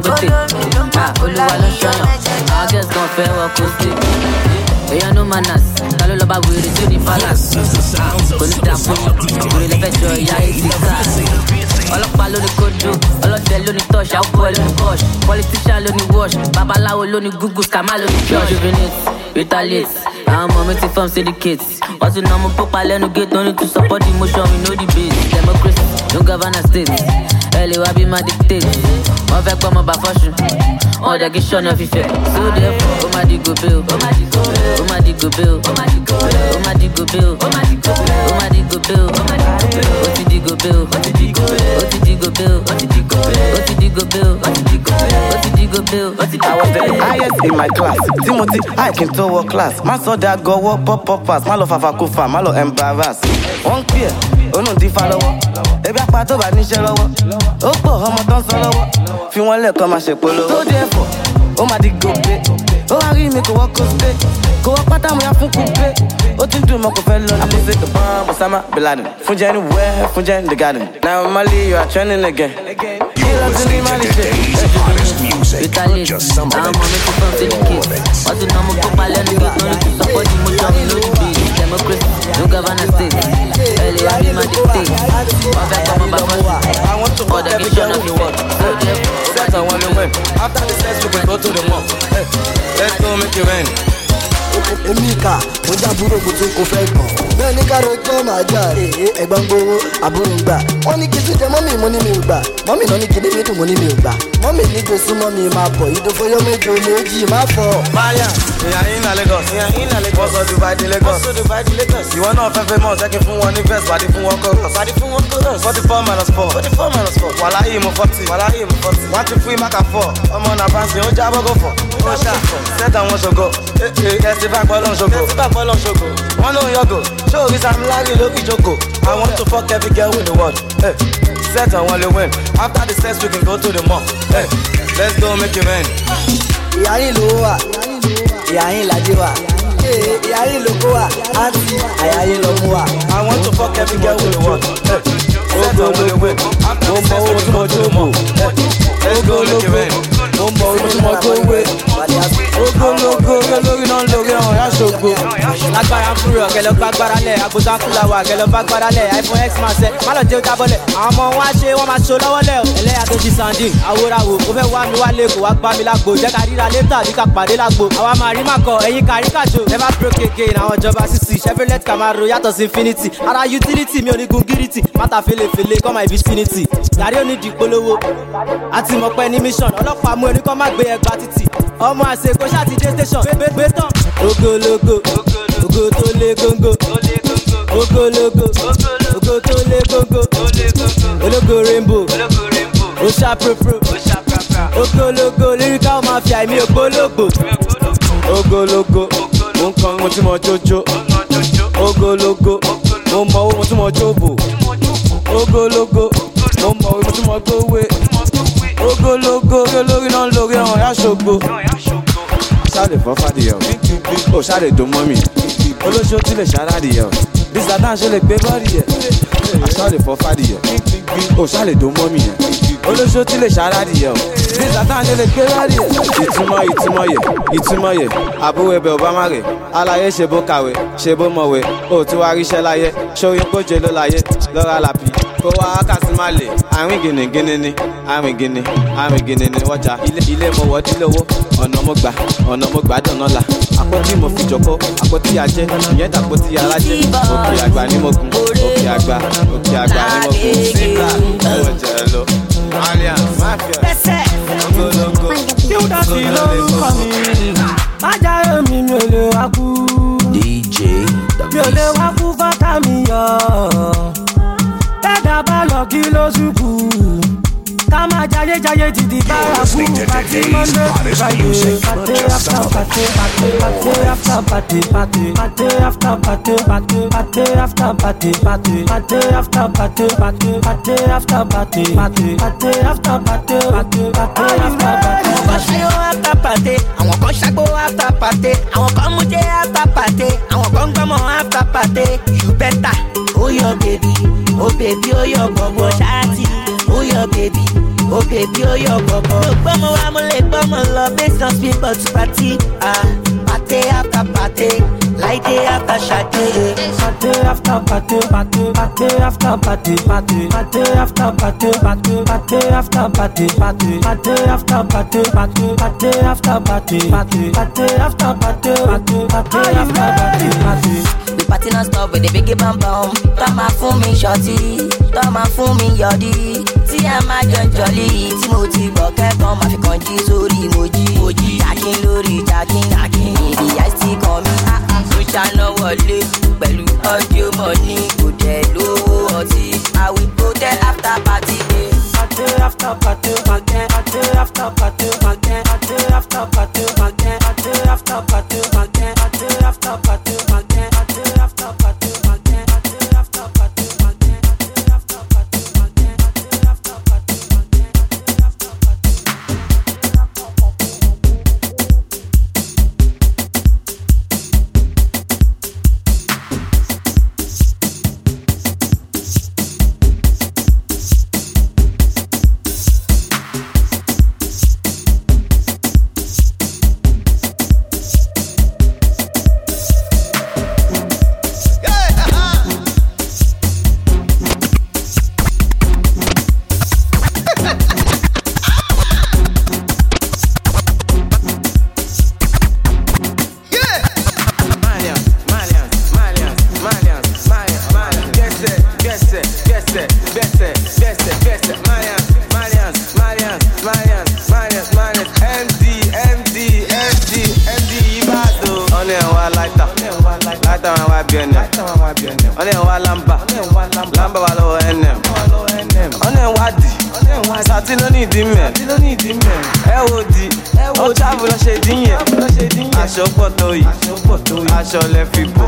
[SPEAKER 6] ló ṣọ́yàn, àwọn girls kan fẹ́ wọ kó sí. Èèyàn no manners, ta ló lọ bá wèrè tí ó ní balance. Kò ní dà fún wèrè lẹ́fẹ̀ẹ́ jọ ìyá eighty cars. Ọlọ́pàá ló ní kójú, ọlọ́dẹ ló ní touch, àwọ̀ ẹ̀ ló ní push. Politician ló ní wash, babaláwo ló ní google, scammer ló ní church. Rejuvenate, retaliate, àwọn ọmọ mi ti form syndicate. Wọ́n ti nà ọmọ pópa lẹ́nu gate, wọ́n ní to support the motion, we know the base. Democracy, no govern a state. Ẹ lè wá bí máa dictate. Wọ́n fẹ́ pọ́ ọmọ bá fọ́ṣù. Wọ́n dẹ̀ kí ṣọ́nà fífẹ́. So therefore, ó máa di gòbé o. Ó máa di gòbé o. Ó máa di gòbé o. Ó máa di gòbé o. Ó máa di gòbé o. Ó máa di gòbé o. Ó máa di gòbé o. Ó ti di gòbé o. Ó ti di gòbé o. Ó ti di gòbé o. Ó ti di gòbé o. Ó ti di gòbé o. Ó ti di gòbé o. Ó ti di gòbé o. Ó ti di gòbé o.
[SPEAKER 10] I was the highest in my class. Timothy, I can to work class. Má sọ dá gọwọ́ pop pop pass. Má lọ fàfà kó fà, má lọ embarrass. Wọ́n pè é, ó nù dífá lọ́wọ́. Ebi apá tó bá níṣẹ́ lọ́wọ́. Ó pọ̀ ọmọ tó ń sọ lọ́wọ́. Fi wọ́n lẹ́ẹ̀kan máa ṣe polówó. So therefore, ó máa di gòbé. Ó wá rí mi kò wọ́ kó spé. Kò wọ́ pátá mo yá fún kúpé. Ó ti ń dùn mọ́ kò fẹ́ lọ. Àpèsè kò bọ́n Osama Bin Laden. Fún jẹ́ anywhere, fún jẹ́ in the garden. Now Mali, you are trending again.
[SPEAKER 6] Retaliate, àwọn ọmọ mi ti form syndicate. Wọ́n ti nà ọmọ pópa lẹ́nu gate, wọ́n ní to support the motion, we know the base. Democracy, no govern a state. Ẹ lè wá bí máa dictate. Wọ́n fẹ́ kọ́ ọmọ bá fọ́ṣù. Wọ́n dẹ̀ kí ṣọ́nà fífẹ́. So therefore,
[SPEAKER 10] set on one win. After the sex, we can go to the mall. Hey, let's go make it rain.
[SPEAKER 14] Emika, mo já búrò kò tún kò fẹ́ gbọ̀n. Bẹ́ẹ̀ ní káàró jẹ́ màá jà èyí ẹ̀gbọ́n gbowó àbúrò gbà. Wọ́n ní kí tún jẹ mọ́mì mo ní mi ò gbà. Mọ́mì náà ní kí níbi dùn mo ní mi ò gbà. Mọ́mì ní kò sún mọ́mì máa bọ̀. Ìdókòyó méjì méjì máa fọ̀.
[SPEAKER 10] Báyà, ìyá yín na Lagos. Ìyá yín na Lagos. Wọ́n sọ Dubai di Lagos. Wọ́n sọ Dubai di Lagos. Ìwọ náà fẹ́ fẹ́ mọ̀ ṣẹ́kì fún wọn ní verse, pàdé fún wọn chorus. Pàdé fún wọn chorus. forty four minus four. forty four minus four. Wàláyé mo forty. Wàláyé mo forty. Wọ́n ti fún ìmáka four. Ọmọ náà bá ń sìn, ó jábọ́ gò fọ̀. Ó ṣá, sẹ́tà wọn ṣògo. Ẹ ti bá gbọ́ lọ́n ṣògo. Ẹ ti bá gbọ́ lọ́n ṣògo. Wọ́n ló ń yọ̀gò. Ṣé orí Sam Larry lókì jókòó? I want to fuck every girl in the world. Hey, set on one win. After the sex, we can go to the mall. Hey, let's go make it rain.
[SPEAKER 14] Ìyá yín ló wà, ìyá yín làdí wà. Ìyá yín ló kó wà, àǹtí àyà yín lọ mú wà.
[SPEAKER 10] I want to fuck every girl in the world. Hey, set on one win. After the sex, we can go to the mall. Hey, let's go make it rain.
[SPEAKER 14] Mo mọ ojúmọ́ tó wé.
[SPEAKER 11] Ogologo lórí náà lórí ọ̀hún yá ṣògo. Lágbára ń fúrò kẹlẹ́ bá gbára lẹ̀, àbújá fúláwà kẹlẹ́ bá gbára lẹ̀, iPhone X máa ṣẹ́, má lọ jẹ́ ó jábọ́lẹ̀. Àwọn ọmọ wọn á ṣe wọ́n máa ṣo lọ́wọ́ lẹ̀. Ẹlẹ́yà tó jí sandin, àwòràwò, kò fẹ́ wá mi wálé kò wá gbá mi lágbo. Jẹ́ ká ríra létà bí ká pàdé lágbo. Àwa máa rí màkọ, ẹ̀yin kárí kàjò. Never broke again, àwọn ìjọba sísì. Chevrolet Camaro yàtọ̀ sí Infinity. Ara utility mi ò ní gun gírìtì. Mátà felefele kọ́ my vicinity. Gàrí ò ní di polówó. Àti mọ̀pẹ́ ní mission. Ọlọ́pàá mú ẹni kọ́ má gbé ẹgbàá títì. Ọmọ àṣekò ṣáàtì dé station. Gbé tán. Ogologo, ogo tó lé góńgó. Ogologo, ogo tó lé góńgó. Ológo rainbow, ó ṣá propro. Ogologo, lyrical mafia mi ò gbólógbò.
[SPEAKER 10] Ogologo, mo ń kọrin mo tí mo jójó. Ogologo, mo mọ owó mo tí mo jóbò. Ogologo, mo mọ owó mo tí mo gbówé. Ogologo, olórí náà lórí ọ̀hún yá ṣògo. Ṣáde fọ́ fàdíyà o, ó ṣáde dùn mọ́ mi. olóṣó tún lè ṣàràdìyẹ o dísà náà ṣe lè gbé bọ́ọ̀dì yẹ aṣọ lè fọ́ fàdì yẹ o ṣá lè dún mọ́mì yẹ olóṣó tún lè ṣàràdìyẹ o dísà náà ṣe lè gbé bọ́ọ̀dì yẹ. ìtumọ̀ ìtumọ̀ yẹ ìtumọ̀ yẹ àbúrò ẹbẹ̀ obama rẹ̀ aláyé ṣe bó kàwé ṣe bó mọ̀wé o tún wá ríṣẹ́ láyé ṣóyún kóje ló láyé lọ́ra làpì kó wá kásí má lè àrùn gìnìgìnì ni àrùn gìnì àrùn gìnì ni wọ́jà ilé mo wọ́ dílówó ọ̀nà mo gbà ọ̀nà mo gbà dọ̀nà la àpótí mo fi jọkọ́ àpótí ajẹ́ ìyẹn dàpótí alájẹ́ òkè àgbà ní mo kún òkè àgbà òkè àgbà ní mo kún síbà ẹ̀wọ̀n jẹ̀ lọ alliance mafia ogologo
[SPEAKER 18] tí ó dá sí lórúkọ mi májà èmi mi ò lè wá kú
[SPEAKER 13] D J
[SPEAKER 18] mi ò lè wá kú fọ́tà mi yọ tẹ́dà bá lọ kí ló ṣùkú ká máa jayé jayé títí bára kú pàtí monday to friday pàtí after pàtí pàtí after pàtí pàtí pàtí after pàtí pàtí pàtí after pàtí pàtí pàtí after pàtí pàtí pàtí after pàtí pàtí pàtí after pàtí pàtí pàtí after pàtí.
[SPEAKER 7] àwọn kan ṣe ó after pàtí àwọn kan ṣàgbó after pàtí àwọn kan mú jẹ after pàtí àwọn kan gbọmọ after pàtí you better oh your baby oh baby oh your gbọgbọ ṣáàtì oh your baby. Oh baby, oh your bubble. No gbọ́mọ wa mo lè gbọ́mọ lọ based on speed but party. Ah, party after party, light day after shade.
[SPEAKER 18] Party after party, party, party after party, party, party after party, party, party after party, party, party after party, party, party after party, party, party after party, party, party after party, party.
[SPEAKER 7] The party non stop with the biggie bam bam. Tọ́ma fún mi shorty, tọ́ma fún mi yọ̀dí. Tí a máa jọ jọ̀lí, tí mo ti bọ̀ kẹ́kọ̀ọ́ máa fi kàn jí sórí mojí. Mojí jakin lórí jakin, jakin ìdí àìsí kan mi. Mo ṣáná wọlé pẹ̀lú ọdún mọ́ní. Kò dẹ̀ lówó ọtí. I will go there after party.
[SPEAKER 18] Party after party, party, party after party, party, party after party, party, party after party, party, party after party, party, party after party, party, party after party, party, party after party, party, party after party, party after
[SPEAKER 10] aṣọ lẹ fi bò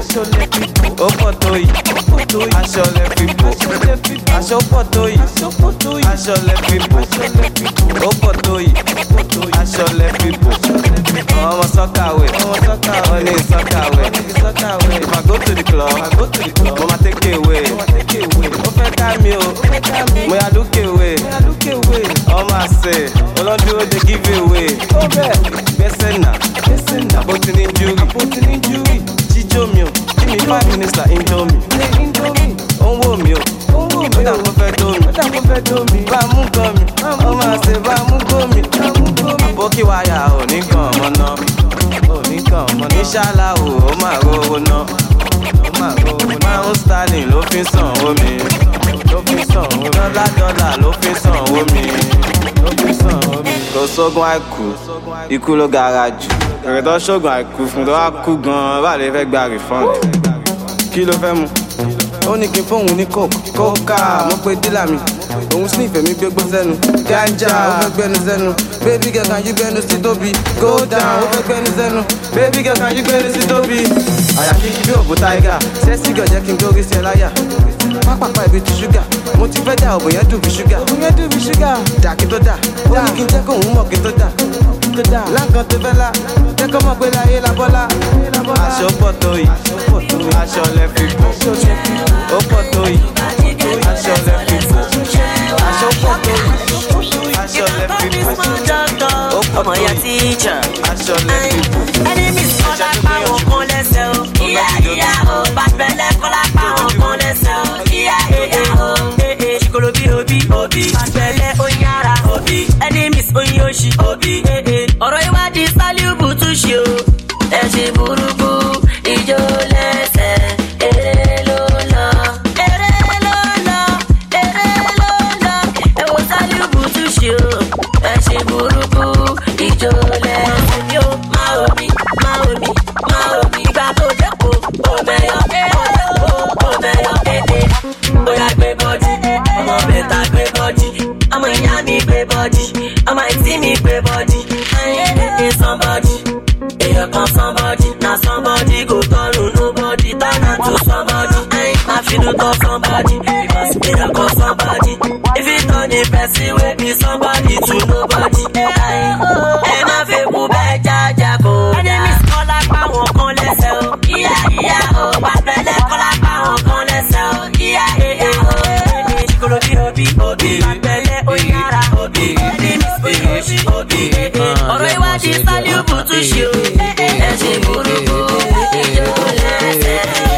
[SPEAKER 10] ó pọ̀ tó yìí aṣọ lẹ fi bò aṣọ pọ̀ tó yìí aṣọ lẹ fi bò ó pọ̀ tó yìí aṣọ lẹ fi bò ọmọ sọ́kàwé wọ́n ní sọ́kàwé if I go to the club mo ma take away ó fẹ́ ká mi o mo yà look away ọmọ àṣẹ olódúró dey give away gbẹ́sẹ̀ náà àpótí ní júrì jíjó mi o kí ni five minutes la indomie ó ń wò mí o ó dà kó fẹ́ tó mi bá mú gan mi ọmọ àṣẹ bá mú gó mi bókí wáyà ò ní kàn ọmọ náà ò ní kàn ọmọ náà ìṣàlá o ó máa rówó náà ó máa rówó náà pound sterling ló fi sàn omi ló fi sàn omi dọ́là dọ́là ló fi sàn omi ló fi sàn omi. kò sógun àìkú ikú ló gara jù ìrètọ́ ṣògùn àìkú fún tó wá kú gan-an bá lè fẹ́ gba refund kí ló fẹ́ mu ó ní kí n fóun ní coke kókà mo pe dílà mi òun sì ìfẹ́ mi gbégbó sẹ́nu ganja ó fẹ́ gbẹ́nu sẹ́nu baby girl can you gbẹ́nu sí tóbi go down ó fẹ́ gbẹ́nu sẹ́nu baby girl can you gbẹ́nu sí tóbi àyà kí bí òbó tiger sẹ́sì gàn jẹ́ kí n gbórí sí ẹ láyà pápápá ibi tí ṣúgà mo ti fẹ́ dà òbò yẹn dùn bí ṣúgà òbò yẹn dùn bí ṣúgà dà kí tó dà ó ní kí n jẹ́ kóun mọ̀ kí tó dà Lankan tó fẹ́ la, jẹ́ kọ́ mọ̀ pé láyé la bọ́lá. Aṣọ pọ̀ tó yìí, aṣọ lẹ fi bò. Ó pọ̀ tó yìí, aṣọ lẹ fi bò. Aṣọ pọ̀ tó yìí, aṣọ lẹ fi bò. Ó pọ̀ tó yìí, aṣọ lẹ fi bò.
[SPEAKER 7] Ẹni mi sọ lápá wọn kan lẹ́sẹ̀ o. Ìyá ìyá o, bàbẹ̀lẹ̀ kọ́ lápá wọn kan lẹ́sẹ̀ o. Ìyá ìyá o, ee ṣìkòlò bí obi obi. Bàbẹ̀lẹ̀ oyin ara obi. Ẹni mi sọ oyin oṣì obi. Ọ̀rọ̀ ìwádìí Sálíùbù tún ṣe o. Ẹ̀ṣin burúkú ìjó lẹ́sẹ̀. Eré ló lọ, eré ló lọ, eré ló lọ. Ẹ̀wọ̀n Sálíùbù tún ṣe o. Ẹ̀ṣin burúkú ìjó lẹ́sẹ̀. Mi ò máa omi, máa omi, máa omi. Ìgbà tó dẹ́kun, ó mẹ́yọ̀, ó dẹ́kun, ó mẹ́yọ̀ kéde. Bóyá gbé bọ́dí, ọmọ bẹ̀ta gbé bọ́dí. Ọmọ ìyá mi gbé bọ́dí, ọmọ ìtí mi gbé bọ́dí. Ayé somebody, èèyàn kan somebody. Na somebody go turn to nobody, turn am to somebody. I feel to somebody, because èèyàn kan somebody. If you turn a person wey be somebody to nobody. Ẹ má fẹ́ kú bẹ́ẹ̀ jájá kó dá. Ẹni mi sọ lápá wọn kan lẹ́sẹ̀ o. Ìyá ìyá o, bàbẹ̀lẹ̀ kọ́ lápá wọn kan lẹ́sẹ̀ o. Ìyá ìyá o, ṣìkòlò bí obi obi. Bàbẹ̀lẹ̀ oyin ara obi. Ẹni mi sọ oyin obi. Ọ̀rọ̀ ìwádìí Sálíùbù tún ṣe o. Ẹ̀ṣin burúkú ìjó lẹ́sẹ̀.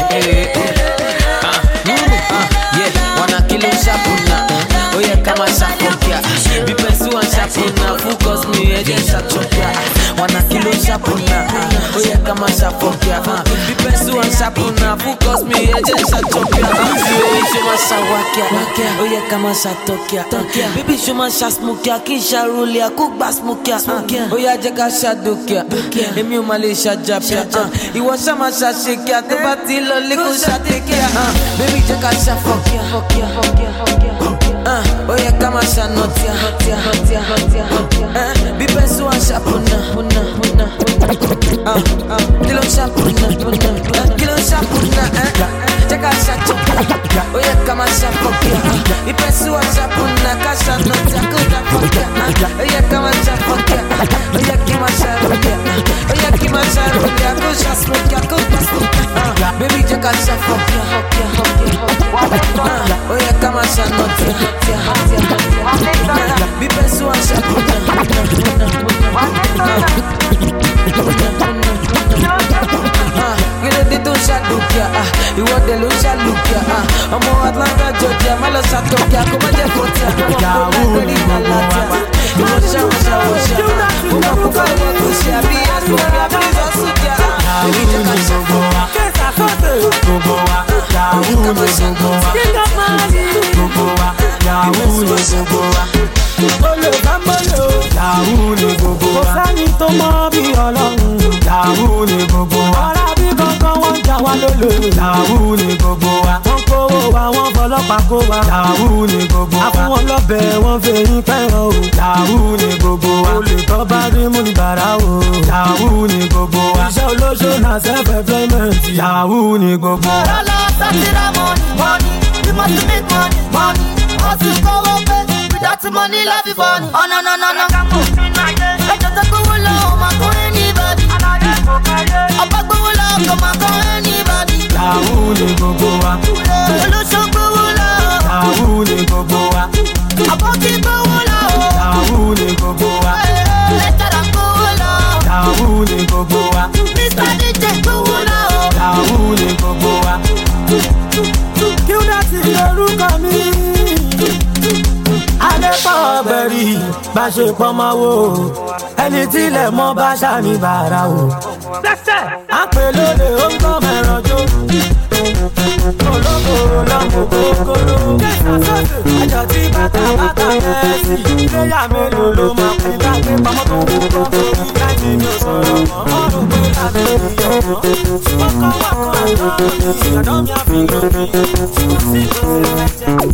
[SPEAKER 6] Wana kilo shapuna, oye kama shapokya. Bipesu an shapuna, focus me eje shapokya. Wana kilo shapuna, oye kama shapokya. Bipesu an shapuna, focus me eje shapokya. Shoma shawakya, oye kama shatokya. Baby shoma shasmokya, kisha rulia, kukba smokya. Oya jeka shadokya, emi o male shajapya. Iwo shama shashekya, te bati lo liko shatekya. Baby jeka shafokya. Uh, oye kama shanotia, hotia, hotia, hotia, hotia. Uh, bipesu an shapuna, puna, puna, puna. Uh, uh, kilo shapuna, puna, uh, kilo shapuna. Uh, jeka shatokia, oye kama shapokia. Bipesu an shapuna, kasha notia, kuda fokia. Uh, oye kama shapokia, oye kima shapokia, oye kima shapokia, kusha smokia, kuda smokia. Uh, baby jeka shapokia, hokia, hokia, hokia. Uh, oye kama shanotia, hotia, hotia, hotia. Bipesu an shapuna, puna, puna, puna. Gile di tu shadukia, iwo de lu shalukia. Omo Atlanta, Georgia, malo shatokia, kuma je kotia. Omo kodi na latia, iwo shawo shawo shawo. Uma kufa iwo kushia, biya sukia, bizo sukia. Iwi jeka shafokia, kesa kote. Gogowa, yahu le gogowa. Kinga mani, gogowa, yahu le gogowa. Olo bambolo, yahu le gogowa. Kò sẹ́ni tó mọ̀ bí Ọlọ́run, yahu le gogowa. Ọ̀rá bí kankan wọ́n jà wá lólò, yahu le gogowa. Wọ́n kówó wa, wọ́n fọlọ́pàá kó wa, yahu le gogowa. A fún wọn lọ́bẹ̀, wọ́n fẹ̀yìn fẹ́ràn o, yahu le gogowa. Olè tó bá rí mú ní bàrà o, yahu le gogowa. Iṣẹ́ olóṣó na self-employment, yahu le gogowa.
[SPEAKER 7] Ọ̀rọ̀ lọ sátìrà money, money, we must make money, money. Hustle kówó pé, without money life is funny. Oh no no no no. Ẹjọ́ tó gbówó lọ, ọmọ kan anybody. Ọba gbówó lọ, ọmọ kan anybody.
[SPEAKER 6] Yahoo le gbogbo wa.
[SPEAKER 7] Olóṣó gbówó lọ.
[SPEAKER 6] Yahoo le gbogbo wa.
[SPEAKER 7] Àbọ̀kí gbówó lọ.
[SPEAKER 6] Yahoo le gbogbo wa.
[SPEAKER 7] Lẹ́tàrà gbówó lọ.
[SPEAKER 6] Yahoo le gbogbo wa.
[SPEAKER 7] mister D J gbówó lọ.
[SPEAKER 6] Yahoo le gbogbo wa.
[SPEAKER 18] Kí ó dá sí orúkọ mi. Adépọ̀ bẹ̀rì bá ṣe pọ́n máa wò ó. Ẹni tílẹ̀ mọ́ bá ṣàní bàrà o. À ń pè lóde ó ń kọ́ mẹ́ràn jó. Olókòrò lọ́mọ kókóró. Àjọ tí bàtà bàtà mẹ́sì. Léyà mélòó ló máa pè láti pamọ́ tó ń kọ́ torí láti ní òṣòro mọ́. Ọ̀rùn pé láti ní ọ̀mọ́. Ọkọ̀ wákọ̀ àná ni ìyàdọ́ mi àfi lómi. Kò sí kò sí ẹ̀jẹ̀.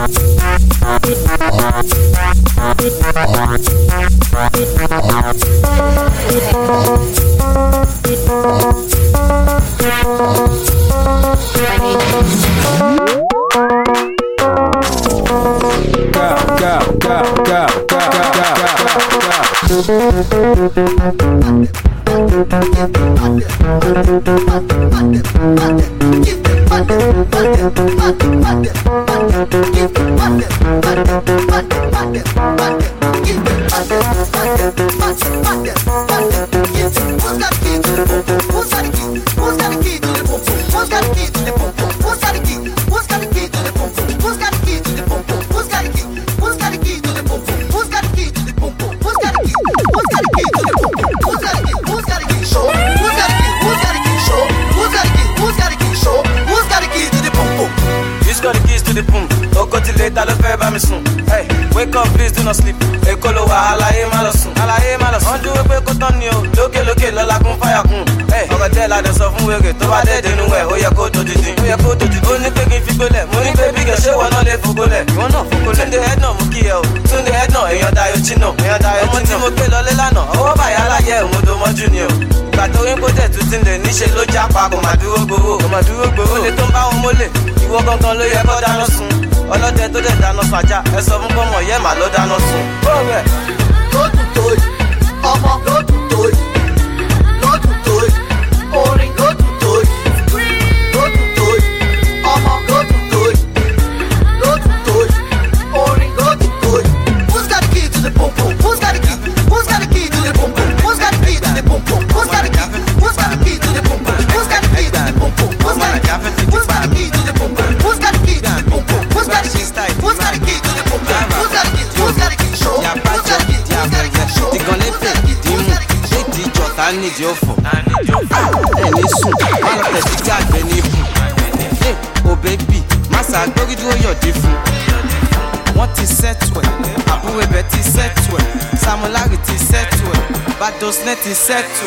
[SPEAKER 10] Ti settle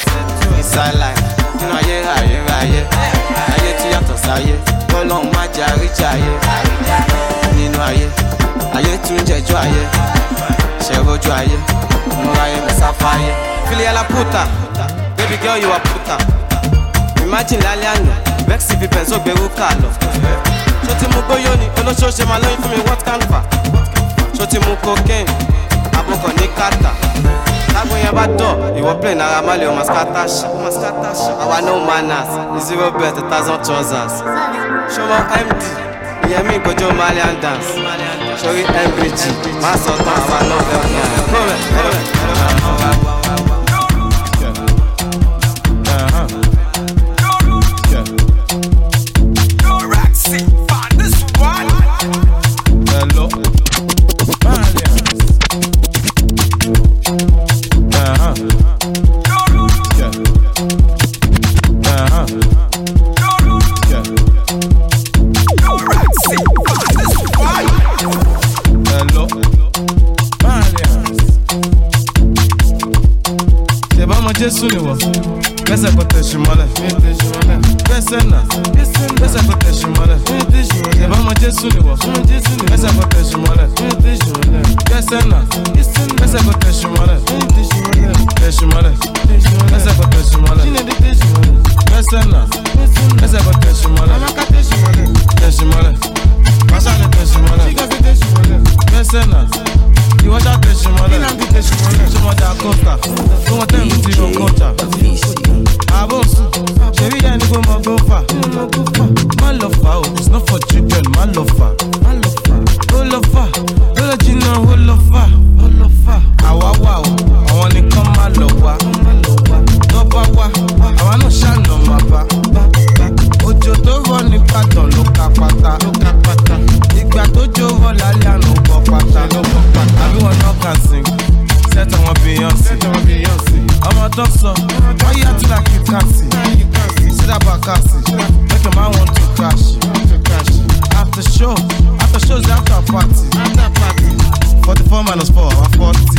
[SPEAKER 10] ẹ̀ ìsàlàyé nínú ayé ayérayé ayé tí yàtọ̀ sáyé kọ́lọ́hún má jẹ́ àríjàyé nínú ayé ayé tún jẹjọ́ ayé ṣẹ̀rọ̀jú ayé múra ayé mẹ́sàfáyé filiala puta baby girl you are puta imagine lálẹ́ àná vexy fi bẹ̀nsó gbẹ̀rú kà lọ ṣó ti mú gbóyó ni olóṣooṣe máa lóyún fún mi what can fa ṣó ti mú cocaine abọ́kọ̀ ní kàtà. Tágbó yẹn bá dọ̀, ìwọ play Naira Marley o mascatash. Àwa no manners, zero bet, a thousand trousers. Ṣọmọ M D, ìyẹn mi ìgbọ́jọ́ Malian dance. Sori M B G, má sọ tán àwa náà fẹ́ fún ẹ. Kọ́mẹ̀ kọ́mẹ̀.
[SPEAKER 19] Jésù ni wọ̀, gbẹ́sẹ̀ kò tẹ̀sí mọ́lẹ̀, gbẹ́sẹ̀ náà, gbẹ́sẹ̀ kò tẹ̀sí mọ́lẹ̀, ìbá ọmọ Jésù ni wọ̀, gbẹ́sẹ̀ kò tẹ̀sí mọ́lẹ̀, gbẹ́sẹ̀ náà, gbẹ́sẹ̀ kò tẹ̀sí mọ́lẹ̀, tẹ̀sí mọ́lẹ̀, gbẹ́sẹ̀ kò tẹ̀sí mọ́lẹ̀, gbẹ́sẹ̀ náà, gbẹ́sẹ̀ kò tẹ̀sí mọ́lẹ̀, tẹ̀sí mọ́lẹ̀, masale tẹ̀sí mọ́lẹ̀, gbẹ́sẹ̀ náà. You want that tẹ̀sí mọ́lẹ̀, ṣé mo dá kọ́ta, ṣé mo tẹ̀ mí ti lọ kọ́ta. Àbọ̀sùn, ṣe rí ẹni pé mo gbọ́ fà. Má lọ fà o, it's not for children, má lọ fà. Ó lọ fà, ó lọ jìnnà, ó lọ fà. Àwa wà o, àwọn nìkan má lọ wá. Tó bá wá, àwa náà ṣàna máa bá. Òjò tó rọ̀ ní Ìbàdàn ló ka pátá. Ìgbà tó jó rọ̀ lálẹ́ àná bọ̀ pátá. Àbí wọn náà kà sing, set àwọn Beyonce. Ọmọ tó sọ, why you act like you can't see? See that Bakassi, make a man want to crash. After show, after shows after party. Forty-four minus four, I'm forty.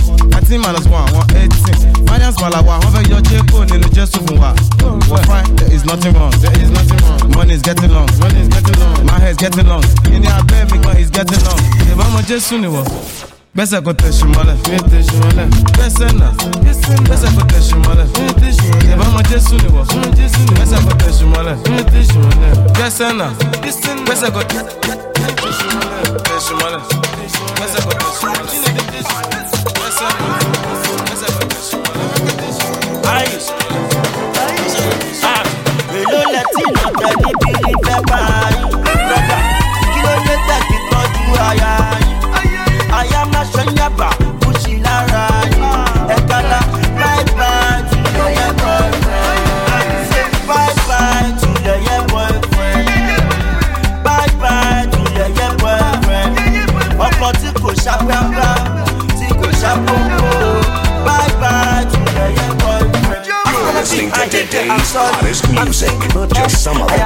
[SPEAKER 19] nineteen minus one, one eighteen. Finance Malawa, one of your Jeko, Nino Jesu Funwa. We're fine, there is nothing wrong. There is nothing wrong. Money is getting long. Money is getting long. My hair is getting long. In your bed, me is getting long. If I'm a Jesu Niwa. Besa ko teshi mole, mi teshi mole. Besa na, besa ko teshi mole, mi teshi mole. Eba mo Jesu ni wo, besa ko teshi mole, mi teshi mole. Besa na, besa ko teshi mole, teshi mole. Besa ko teshi mole, besa na, besa ko teshi mole.
[SPEAKER 7] Aye, ah, hello Latino, Daddy Billy Pepper. Kilo leta ki tọ́jú aya. I am a shanyaba, pushing around. Ekala, bye bye to your boyfriend. Say bye bye to your boyfriend. Bye bye to your boyfriend. Ọkọ tí kò ṣàpẹ́pẹ́, tí kò ṣàpọ́npọ́. Bye bye to your boyfriend.
[SPEAKER 2] You're listening to today's hottest music. Just some of it.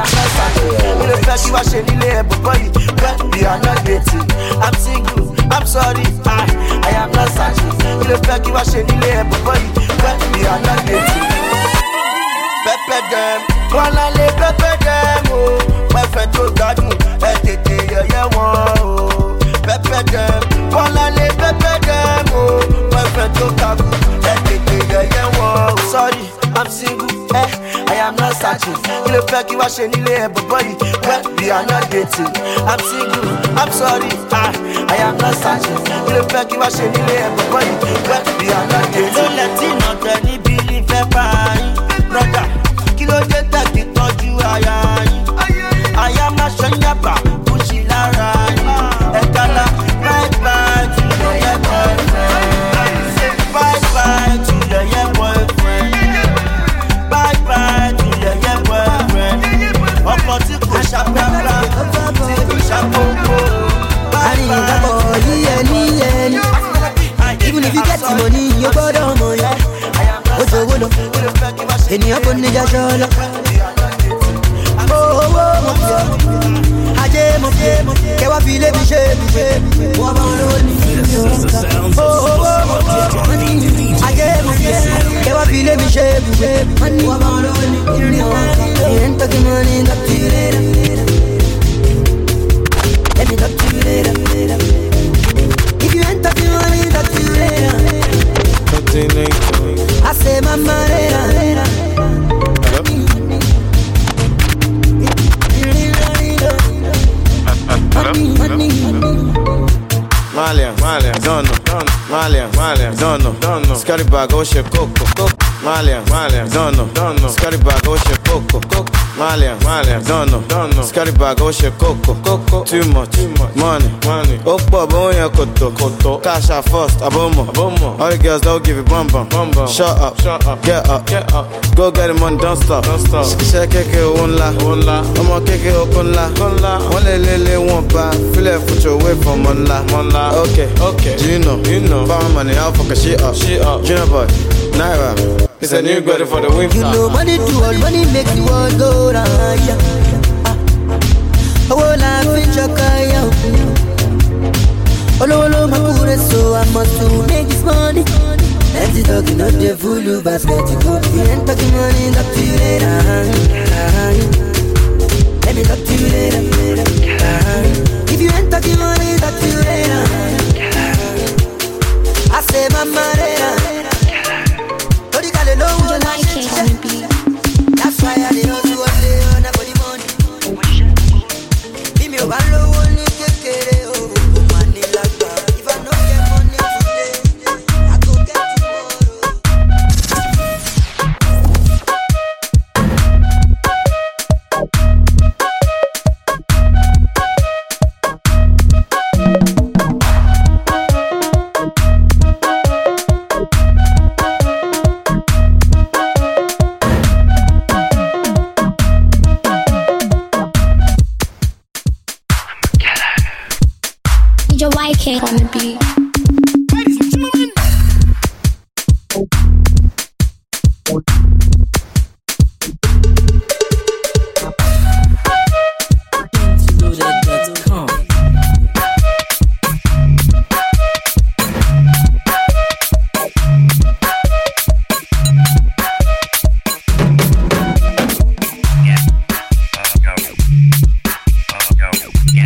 [SPEAKER 7] I'm single. I'm sorry, I, I am not searching. You look like you are shady labor, boy. But we are not dating. Pepe them, wanna live pepe them, oh. My friend told God, I did the yeah, oh. Pepe them, wanna live pepe them, oh. My friend told God, I did the yeah, oh. Sorry, I'm single, eh. I am not searching. You look like you are shady labor, boy. But we are not dating. I'm single, I'm sorry, I, I am not searching. You look like you are shady labor, boy. But we are not dating. Don't let it not any believe pepper, brother. Kilo jeta ki tọ́jú aya. I am a shanyaba, pushi lara. Ekala, bye bye to your boyfriend. Say bye bye to your boyfriend. Bye bye to your boyfriend. Ọkọ tí kò ṣàpẹ́pẹ́, tí kò ṣàpọ́npọ́.
[SPEAKER 3] Even if you get the money, you go down money. What's the word? And you're going to get your love. Oh, oh, oh, I just want to get what feel every shape. Oh, oh, oh, I just want to get what feel every shape. Money, you ain't talking money, not to you later. Let me talk to you later. If you ain't talking money, talk to you later. I say mama later.
[SPEAKER 19] Malia, Malia, Zono, Malia, Malia, Zono, Scotty bag, Osha, Coco, Malia, Malia, Zono, Scotty bag, Osha, Coco, Malia, Malia, Zono, Scotty bag, Osha, Coco, too much, too much money, money. Opa, Boya, Koto, Koto, Cash out first, Abomo, Abomo. All the girls don't give it bum bum, bum bum. Shut up, shut up, get up, get up. Go get the money, don't stop, don't stop. Shake it, one la, one la. I'm on kick it, open la, one la. One lele, one pa. Feel it, put your way from one la, one la. Okay, okay. Do you know, you know. Found money, I'll fuck a shit up, shit up. Junior boy, Naira. It's a new girl for the winter.
[SPEAKER 3] You know money do all, money make the world go round, yeah. I wanna fit your car, yeah. All over my good, so I must to make this money. And the dog not the full basket, you go. You ain't talking money, talk to you later. Let me talk to you later. If you ain't talking money, talk to you later. I say mama later. That's why I didn't do what they on for the money. Give me a low only take it. Oh, money like that. If I don't get money today, I go get
[SPEAKER 4] Your Y K on the beat.
[SPEAKER 1] Ladies and gentlemen.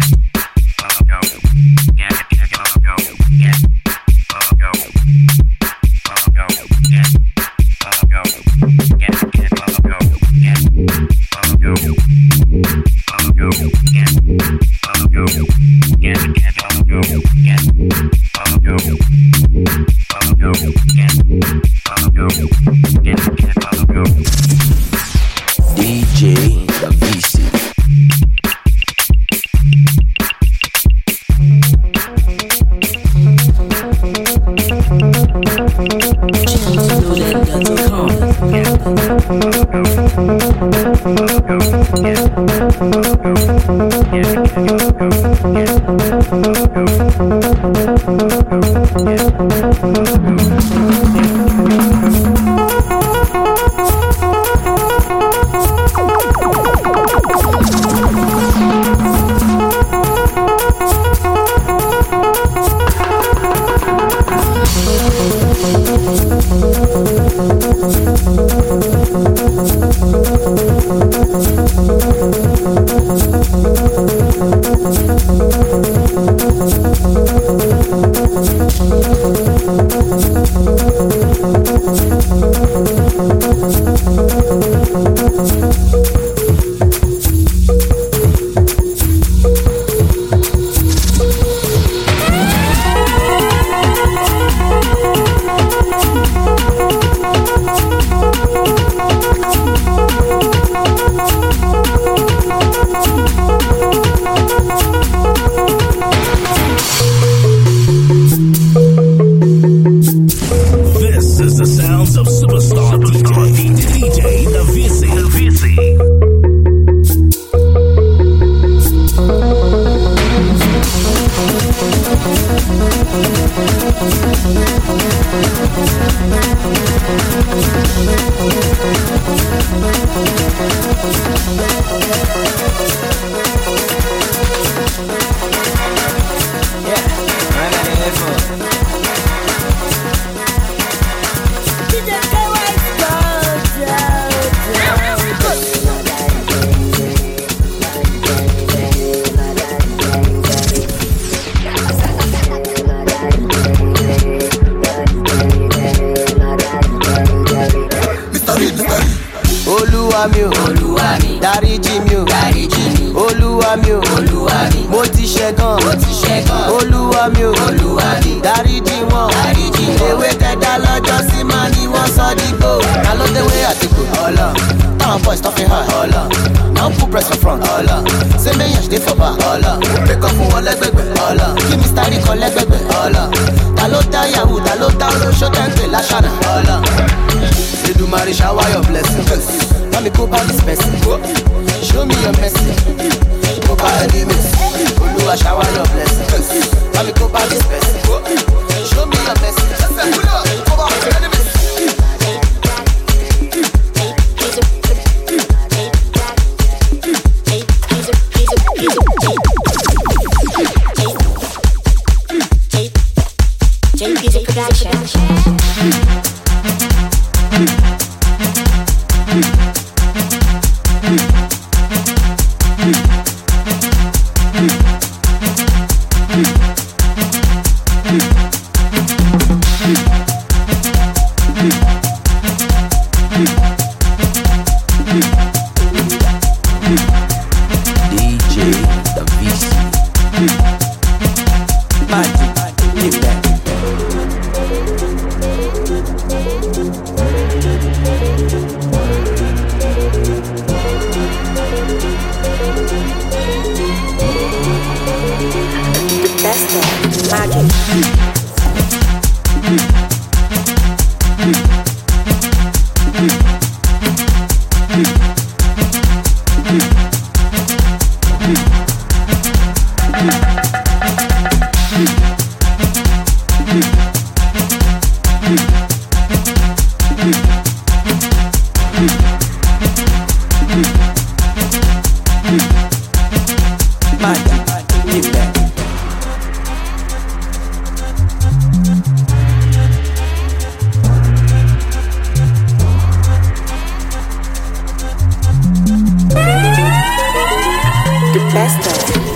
[SPEAKER 17] Best of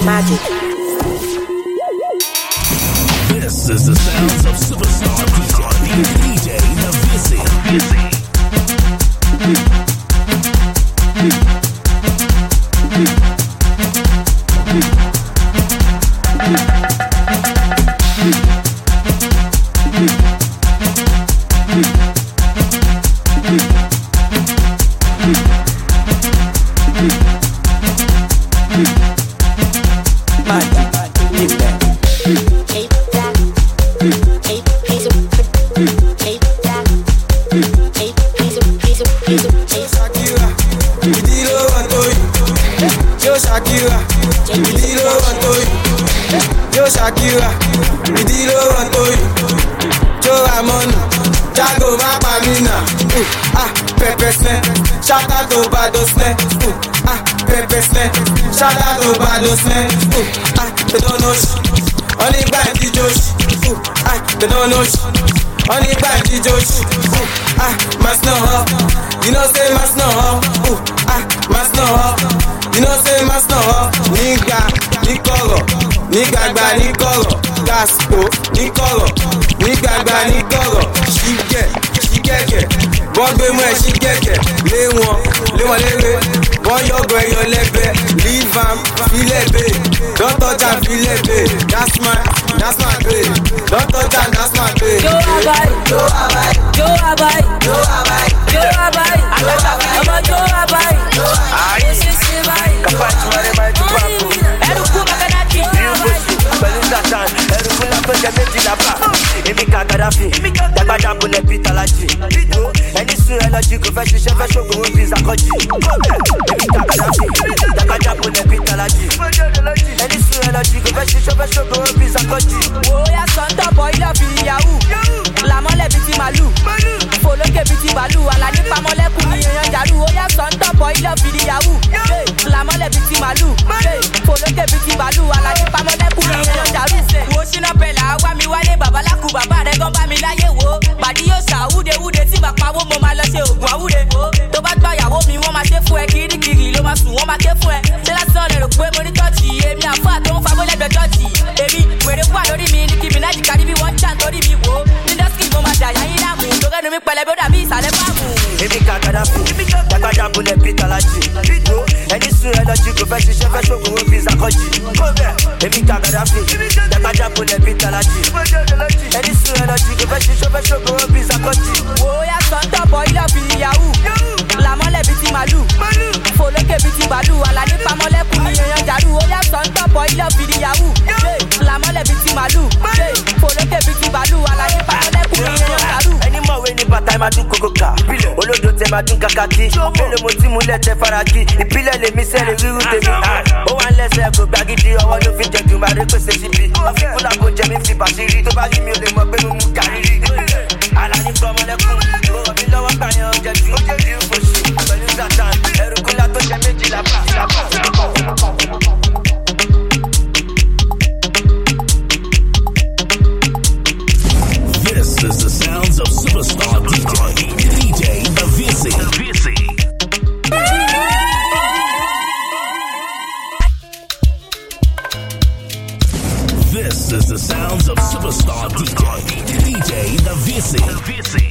[SPEAKER 20] Magic.
[SPEAKER 1] This is the sounds of superstar D J Davisi.
[SPEAKER 19] Shakira, Idilo Antoy, Joe Amon, Jago Mapamina, ah, Pepe Snare, shout out to Bado Snare, ah, Pepe Snare, shout out to Bado Snare, ah, they don't know shit, only by the Josh, ah, they don't know shit, only by the Josh, ah, mas no ho, you know say mas no ho, ah, mas no ho, you know say mas no ho, nigga, Nicolo. Nígbàgbà ní kọ̀rọ̀, Gaspo ní kọ̀rọ̀, nígbàgbà ní kọ̀rọ̀, ṣígẹ̀ ṣígẹ̀kẹ̀, wọ́n gbé mú ẹ ṣígẹ̀kẹ̀, lé wọn lé wọn léré, wọ́n yọ̀gọ̀ ẹyọ lẹ́bẹ̀, leave am filẹ̀ bẹ̀, don't touch am filẹ̀ bẹ̀, that's my that's my babe, don't touch am that's my babe.
[SPEAKER 15] Yo abai, yo abai, yo abai, yo abai, yo abai, ọmọ yo abai, ayé ṣe ṣe báyìí, kàfá ìtumọ̀ rẹ̀ máa ń tún pàpọ̀, ẹrù kú bàkàdà kì í. Pẹ̀lú satan, ẹrù fún lápẹ́jẹ méjìlá bá. Èmi ka Gaddafi, dàgbàdà bọ̀lẹ̀ Peter Laji. Ẹni sún ẹ lọ́jì kò fẹ́ ṣiṣẹ́ fẹ́ ṣògbówó bíi Zakọ́jì. Èmi ka Gaddafi, dàgbàdà bọ̀lẹ̀ Peter Laji. Ẹni sún ẹ lọ́jì kò fẹ́ ṣiṣẹ́ fẹ́ ṣògbówó bíi Zakọ́jì. Oya sọ́ńtọ̀ bọ̀ ilé ọ̀fìn ìyàwó. Làmọ́lẹ̀ bíi ti màlúù. Fòlókè bíi ti màlúù. Àlàní pamọ́lẹ́kùn ni èèyàn jàlú. Oya sọ́ńtọ̀ bọ̀ ilé ọ̀fìn ìyàwó. Làmọ́lẹ̀ bíi ti màlúù. Fòlókè bíi ti màlúù. Àlàní pamọ́lẹ́kùn ni èèyàn jàlú. Wo ṣínà bẹ̀là wá mi wálé babaláku bàbá rẹ̀ gan bá mi láyé wo. Bàdí yóò ṣà wúdewúde tí bàpá wo mo máa lọ ṣe ògùn àwúre. Tó bá gbọ́ ìyàwó mi wọ́n máa ṣe fún ẹ kirikiri ló máa sùn wọ́n máa ké fún ẹ. Ṣé lásán rẹ̀ rò pé mo ní tọ́ọ̀tì èmi àfọ́ àtọ́ ń fagbó lẹ́gbẹ̀ẹ́ tọ́ọ̀tì. Èmi wèrè wà lórí mi ní kí mi nájì kárí bí wọ́n ń jà nítorí mi wò. Nídọ́sìkì mo máa dà yáyín láàmú tó kẹ́nu mi pẹlẹbí ó dàbí ìsàlẹ̀ fáàmù. Èmi ka Gaddafi, dàgbàdà bọ̀lẹ̀ Peter Laji. Ẹni sún ẹ lọ́jì kò fẹ́ ṣiṣẹ́ fẹ́ ṣògbówó bíi Zakọ́jì. Èmi ka Gaddafi, dàgbàdà bọ̀lẹ̀ Peter Laji. Ẹni sún ẹ lọ́jì kò fẹ́ ṣiṣẹ́ fẹ́ ṣògbówó bíi Zakọ́jì. Oya sọ́ńtọ̀ bọ̀ ilé ọ̀fìn ìyàwó. Làmọ́lẹ̀ bíi ti màlúù. Fòlókè bíi ti màlúù. Àlàní pamọ́lẹ́kùn ni èèyàn jàlú. Oya sọ́ńtọ̀ bọ̀ ilé ọ̀fìn ìyàwó. Làmọ́lẹ̀ bíi ti màlúù. Fòlókè bíi ti màlúù. Àlàní pamọ́lẹ́kùn ni èèyàn jàlú. Ẹni mọ̀wé ní bàtà ẹ̀ máa dún kókó ká. Olódò tẹ máa dún kàkàkí. Mélòó mo tí mo lẹ̀ tẹ faraki. Ìpínlẹ̀ lèmi sẹ́ni rírú tèmi. Ó wà ń lẹ́sẹ̀ kò gbàgídí ọwọ́ ló fi jẹ jù máa rí pèsè síbi. Ọ̀fìn fúnra kò jẹ mí fi bàṣírí. Tó bá rí mi ò lè mọ̀ pé mo mú kàrírí. Àlàní pọmọlẹ́kùn. Ó rọ̀ mí lọ́wọ́ pààyàn jẹ jù. Ó jẹ́ bí fòṣì. Pẹ̀lú satan. Ẹrù kúlá tó jẹ méjìlá bá.
[SPEAKER 1] This is the sounds of superstar D J, D J Davisi. This is the sounds of superstar D J, D J Davisi.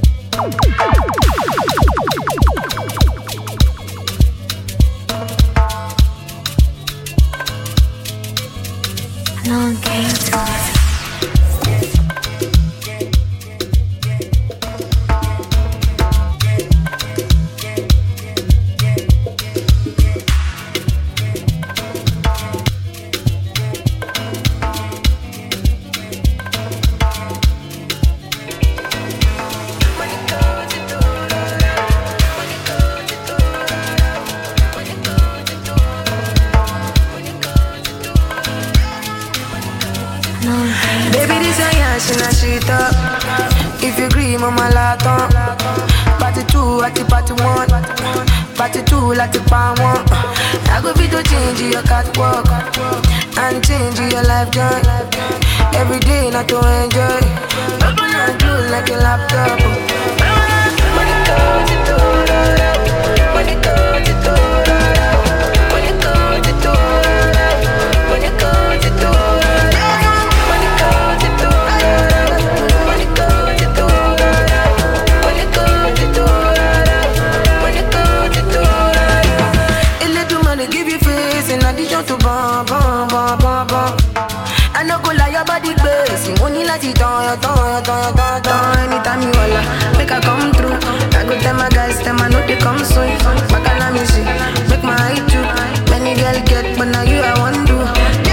[SPEAKER 4] Long game to
[SPEAKER 17] Baby, this a yash and a shit up. If you agree, mama laton. Party two at the party one. Party two at the pan one. I go be to change your catwalk and change your life joy. Every day not to enjoy. Open and close like a laptop. Money goes to money goes to money goes to your body crazy. Money like it on your tongue, tongue, tongue, tongue. Anytime you holla, make I come through. I go tell my guys, tell my know they come soon. Back and let me see, make my eye too. Many girl get, but now you I want to.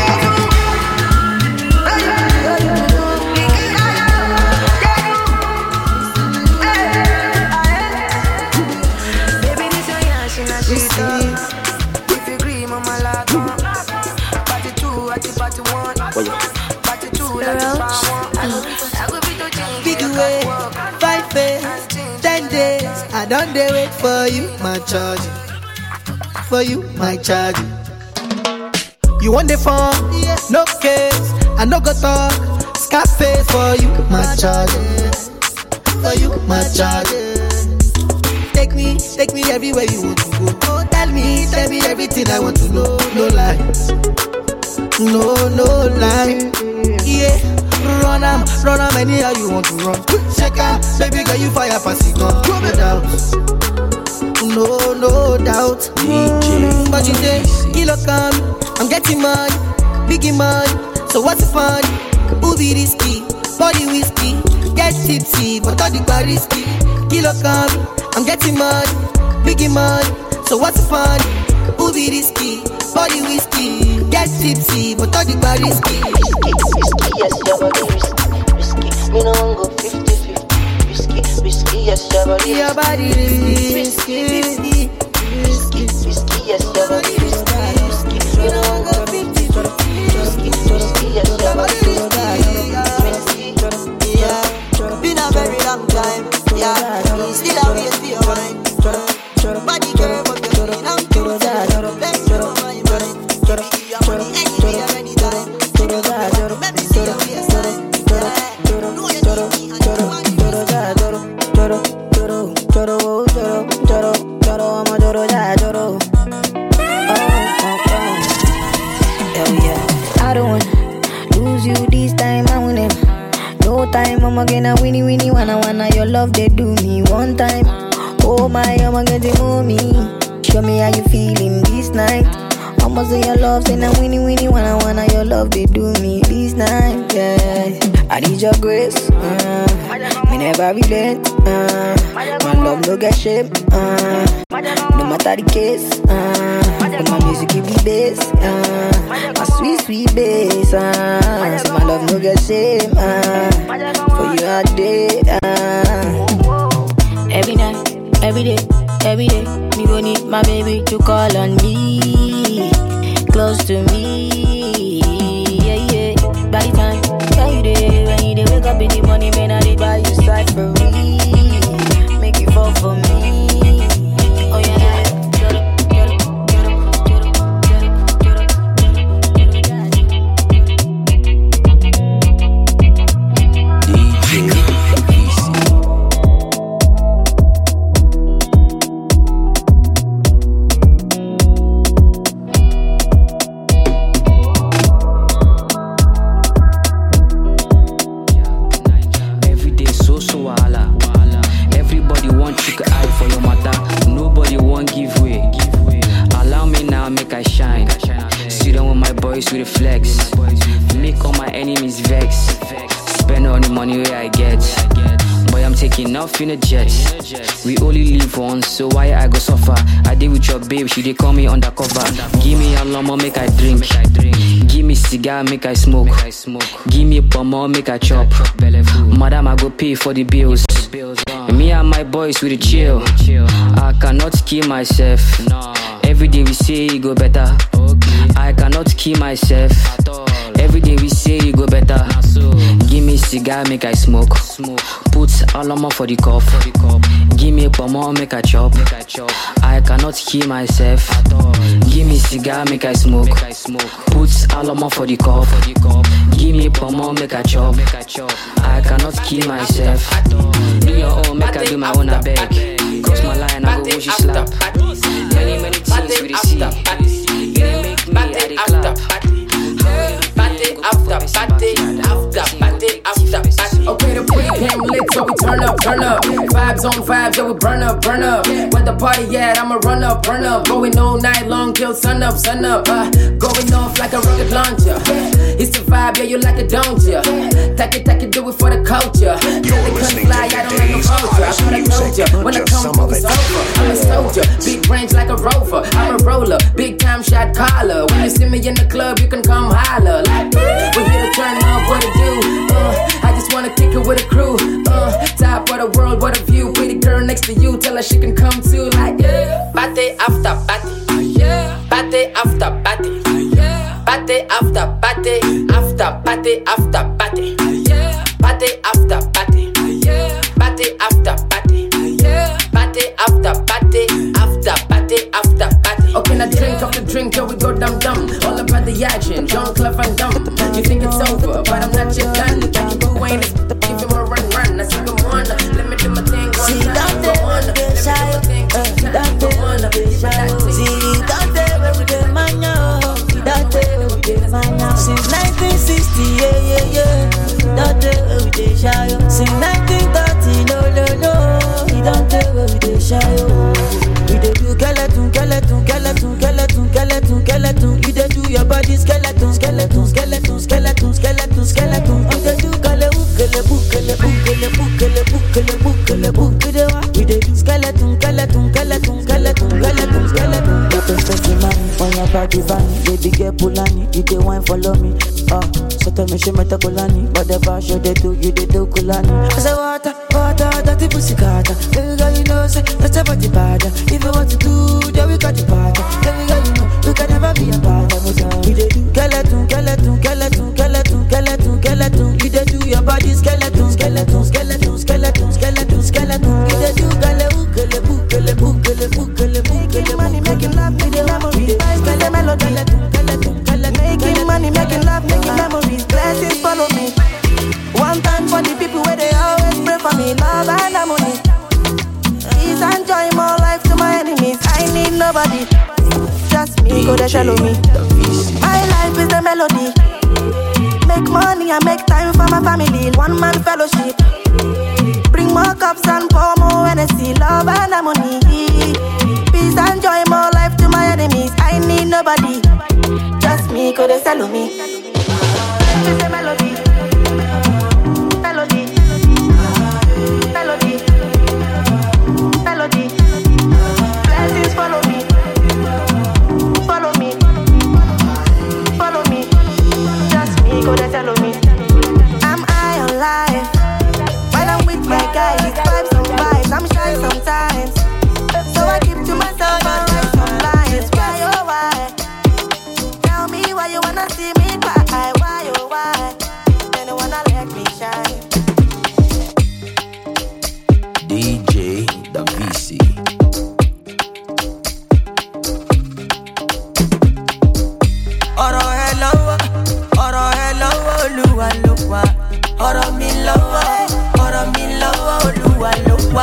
[SPEAKER 17] If you agree, mama like party two, at the party one, party two, that's the power.
[SPEAKER 20] Big way, five days, ten days. I don't dare wait for you, my charge. For you, my charge. You want the phone? No case. I no go talk. Scarface for you, my charge. For you, my charge. Take me, take me everywhere you want to go. Oh, tell me, tell me everything I want to know. No lies, no, no lie. Yeah, run am, run am anyhow you want to run. Check out, baby girl you fire pass it gun. No doubt, no, no doubt. Mm, but you say, kilo come, I'm getting money, biggie money. So what's the fun? Who be risky? Body whiskey, get tipsy, but all the bar risky. Kilo come. I'm getting money, biggie money. So what's the fun? Who be risky? Body whiskey, get tipsy, but all the bar risky.
[SPEAKER 21] Risky, yes, your body risky, risky. Me no one go fifty fifty. Risky, risky, yes, your body
[SPEAKER 20] Your body risky,
[SPEAKER 21] risky, risky, risky, risky, yes, your body risky, risky. Me no one go fifty fifty. Risky, risky, yes, your body risky, risky.
[SPEAKER 20] Yeah, been a very long time. Yeah, still a wait for your mind. Body girl, but the feeling I'm too sad. Let's go, my mind. Give me your money anywhere, anytime. Let me see your waistline. Know you need me and you want me.
[SPEAKER 17] Joro, joro, joro, joro, joro, joro, I'm a joro, ja, joro. Oh, oh, oh. Hell yeah. I don't wanna lose you this time, I want him. No time, I'ma get a winnie winnie wanna wanna your love they do me one time. Oh my, I'ma get the mommy. Show me how you feeling this night. I'ma say your love, say na winnie winnie wanna wanna your love they do me this night. Yeah, I need your grace. Uh, me never relent. Uh, my love no get shame. Uh, no matter the case. Uh, but my music keep the bass. Uh, my sweet sweet bass. Uh, so my love no get shame. Uh, for you all day. Uh, every night. Every day, every day, me gon' need my baby to call on me, close to me, yeah, yeah. By the time, yeah, you day, when you day, wake up in the morning, man, I did buy you side for me, make you fall for me, oh yeah.
[SPEAKER 6] To the flex, make all my enemies vex. Spend all the money where I get. Boy, I'm taking off in a jet. We only live once, so why I go suffer? I did with your babe, she dey call me undercover. Give me a llama, make I drink. Give me cigar, make I smoke. Give me pomo, make I chop. Madam, I go pay for the bills. Me and my boys with the chill. I cannot kill myself. Every day we say it go better. I cannot kill myself. Every day we say it go better. Give me cigar, make I smoke. Put alama for the cup. Give me pomo, make I chop. I cannot kill myself. Give me cigar, make I smoke. Put alama for the cup. Give me pomo, make I chop. I cannot kill myself. Do your own, make I do my own, I beg. Cross my line, I go wish you slap. Many, many things we dey see. You dey make me, I dey clap.
[SPEAKER 22] Party after party after party after party. Okay, the pregame lit, so we turn up, turn up. Vibes on vibes, yeah, we burn up, burn up. Where the party at, I'ma run up, run up. Going all night long till sun up, sun up. Uh, going off like a rocket launcher. It's the vibe, yeah, you like it, don't ya? Take it, take it, do it for the culture.
[SPEAKER 2] You're listening to today's hottest music,
[SPEAKER 22] When I
[SPEAKER 2] just
[SPEAKER 22] come
[SPEAKER 2] some
[SPEAKER 22] through,
[SPEAKER 2] of
[SPEAKER 22] it's
[SPEAKER 2] it.
[SPEAKER 22] over. I'm a soldier, big range like a rover. I'm a roller, big time shot caller. When you see me in the club, you can come holler. Like, we're here to turn up, what to do? Uh, I just wanna kick it with a crew. Uh, top of the world, what a view. Pretty girl next to you, tell her she can come too. Like, yeah. Party after party, yeah. Party after party, yeah. Party after party, after party after party, yeah. Party after party, yeah. Party after party, yeah. Party after party, after party after party. Okay, now drink off the drink till we go dumb dumb. All about the action, Jean-Claude Van Damme. You think it's over, but I'm not yet done. Got you boo ain't give him a run run. I see come on, let me do my thing one
[SPEAKER 9] See,
[SPEAKER 22] time.
[SPEAKER 9] don't
[SPEAKER 22] Go on, let me do my thing two times. Go on, give me that thing.
[SPEAKER 9] See, don't tell where we get my now. Don't tell where we get my now. Since nineteen sixty, yeah, yeah, yeah. Don't tell where we get shy. Since nineteen thirty, no, no, no. Don't tell where we get shy. We dey do skeleton, skeleton, skeleton, skeleton, skeleton, skeleton. You dey do your body skeleton, skeleton, skeleton, skeleton, skeleton, skeleton. You dey do kale bukele bukele bukele bukele bukele bukele bukele. We dey do skeleton, skeleton, skeleton, skeleton, skeleton, skeleton. You can set your man on your body van, baby get pulani. You dey wine follow me, ah. So tell me she meta kulani, but the bar show they do, you dey do kulani. I say water, water, dirty pussy carter. Baby girl you know say that's a body bad. If you want to do, then we got the party. Baby girl you know we can never be apart. We dey do skeleton, skeleton, skeleton, skeleton, skeleton, skeleton. You dey do your body skeleton, skeleton, skeleton, skeleton, skeleton, skeleton. You dey do kale bukele bukele bukele bukele bukele. Money making love, making memories. Skele melody, skeleton, skeleton. Making money, making love, making memories. Blessings follow me. One time for the people where they always pray for me. Love and harmony. Peace and joy, more life to my enemies. I need nobody, just me, go they shallow me. My life is a melody. Make money and make time for my family. One man fellowship. Bring more cups and pour more Hennessy. Love and harmony. Peace and joy, more life to my enemies. I need nobody, just me, go they shallow me. It's a melody. Melody. Melody. Melody. Blessings follow me. Follow me. Follow me. Just me, go there, follow me. I'm high on life. While I'm with my guys, vibes on vibes. I'm shy sometimes, so I keep to myself and write some lines. Why oh why? Tell me why you wanna see me cry. Why oh why? Then you wanna let me shine.
[SPEAKER 13] D J Davisi.
[SPEAKER 9] Ọ̀rọ̀ ẹ lọ́wọ́, ọ̀rọ̀ ẹ lọ́wọ́, Olúwa ló wà. Ọ̀rọ̀ mi lọ́wọ́, ọ̀rọ̀ mi lọ́wọ́, Olúwa ló wà.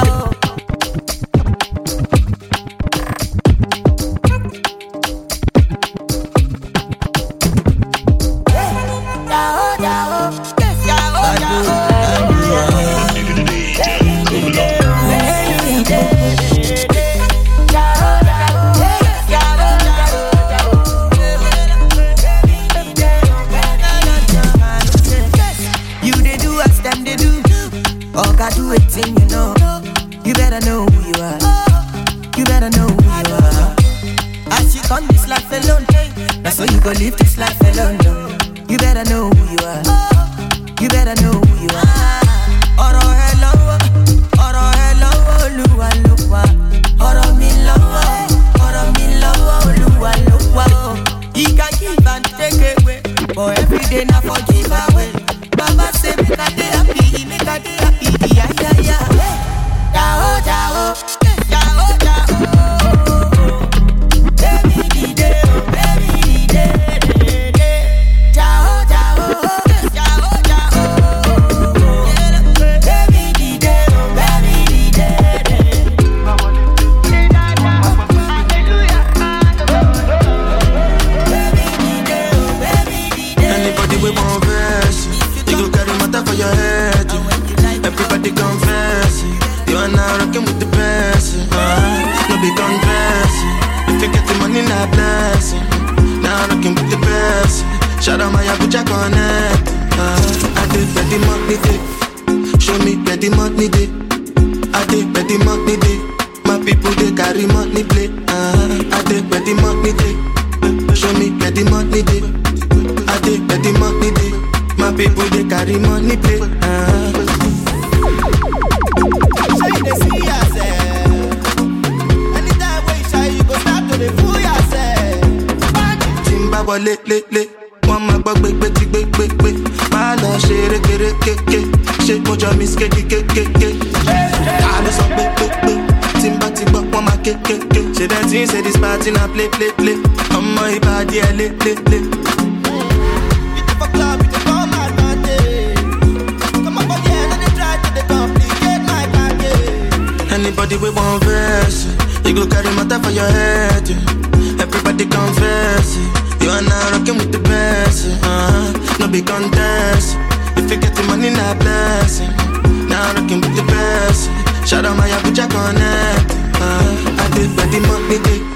[SPEAKER 9] You they do as them they do. Oh God, do it thing you know. You better know who you are. You better know who you are. As you come this life alone, that's why you go live this life alone. No. You better know who you are. You better know who you are. Ọ̀rọ̀ ẹ lọ́wọ́, ọ̀rọ̀ ẹ lọ́wọ́, Olúwa ló wà. Ọ̀rọ̀ mi lọ́wọ́, ọ̀rọ̀ mi lọ́wọ́, Olúwa ló wà. He can give and take away, but every day na for give away. Baba say make I dey happy, make I dey happy, yeah yeah yeah. Jao jao, jao jao. Baby dide, baby dide, jao jao, jao jao. Baby dide, baby dide.
[SPEAKER 10] Anybody we want verse, you go carry matter for your head. Everybody confess, you are now rocking with the best. Uh, no be confess, if you get the money, not blessing. Now rocking with the best. Shout out my Abuja Connect. Uh, I did where the money day. Show me where the money day. I did where the money day. My people they carry money play. Uh, I did where the money day. Show me where the money day. I did where the money day. My people they carry money play. Uh,
[SPEAKER 5] Shine the see yourself. Anytime when you shine, you go start to the fool yourself.
[SPEAKER 10] Timba wale le le. One my bug big big big big big. Man, share kere keke. Shake mojo miss keke keke keke. I so big big big. Timba timba one my keke keke. Say that thing say this party na play play play. I'm my body a lit lit lit.
[SPEAKER 5] It's a club, it's a come advantage. Come up again and they try to they complicate my package.
[SPEAKER 10] Anybody with one verse, you go carry matter for your head. Yeah. Everybody confess it. You are now rocking with the best, uh, no big contest. If you get the money, not blessing. Now rocking with the best. Shout out my Abuja Connect. Uh, I did where the money day.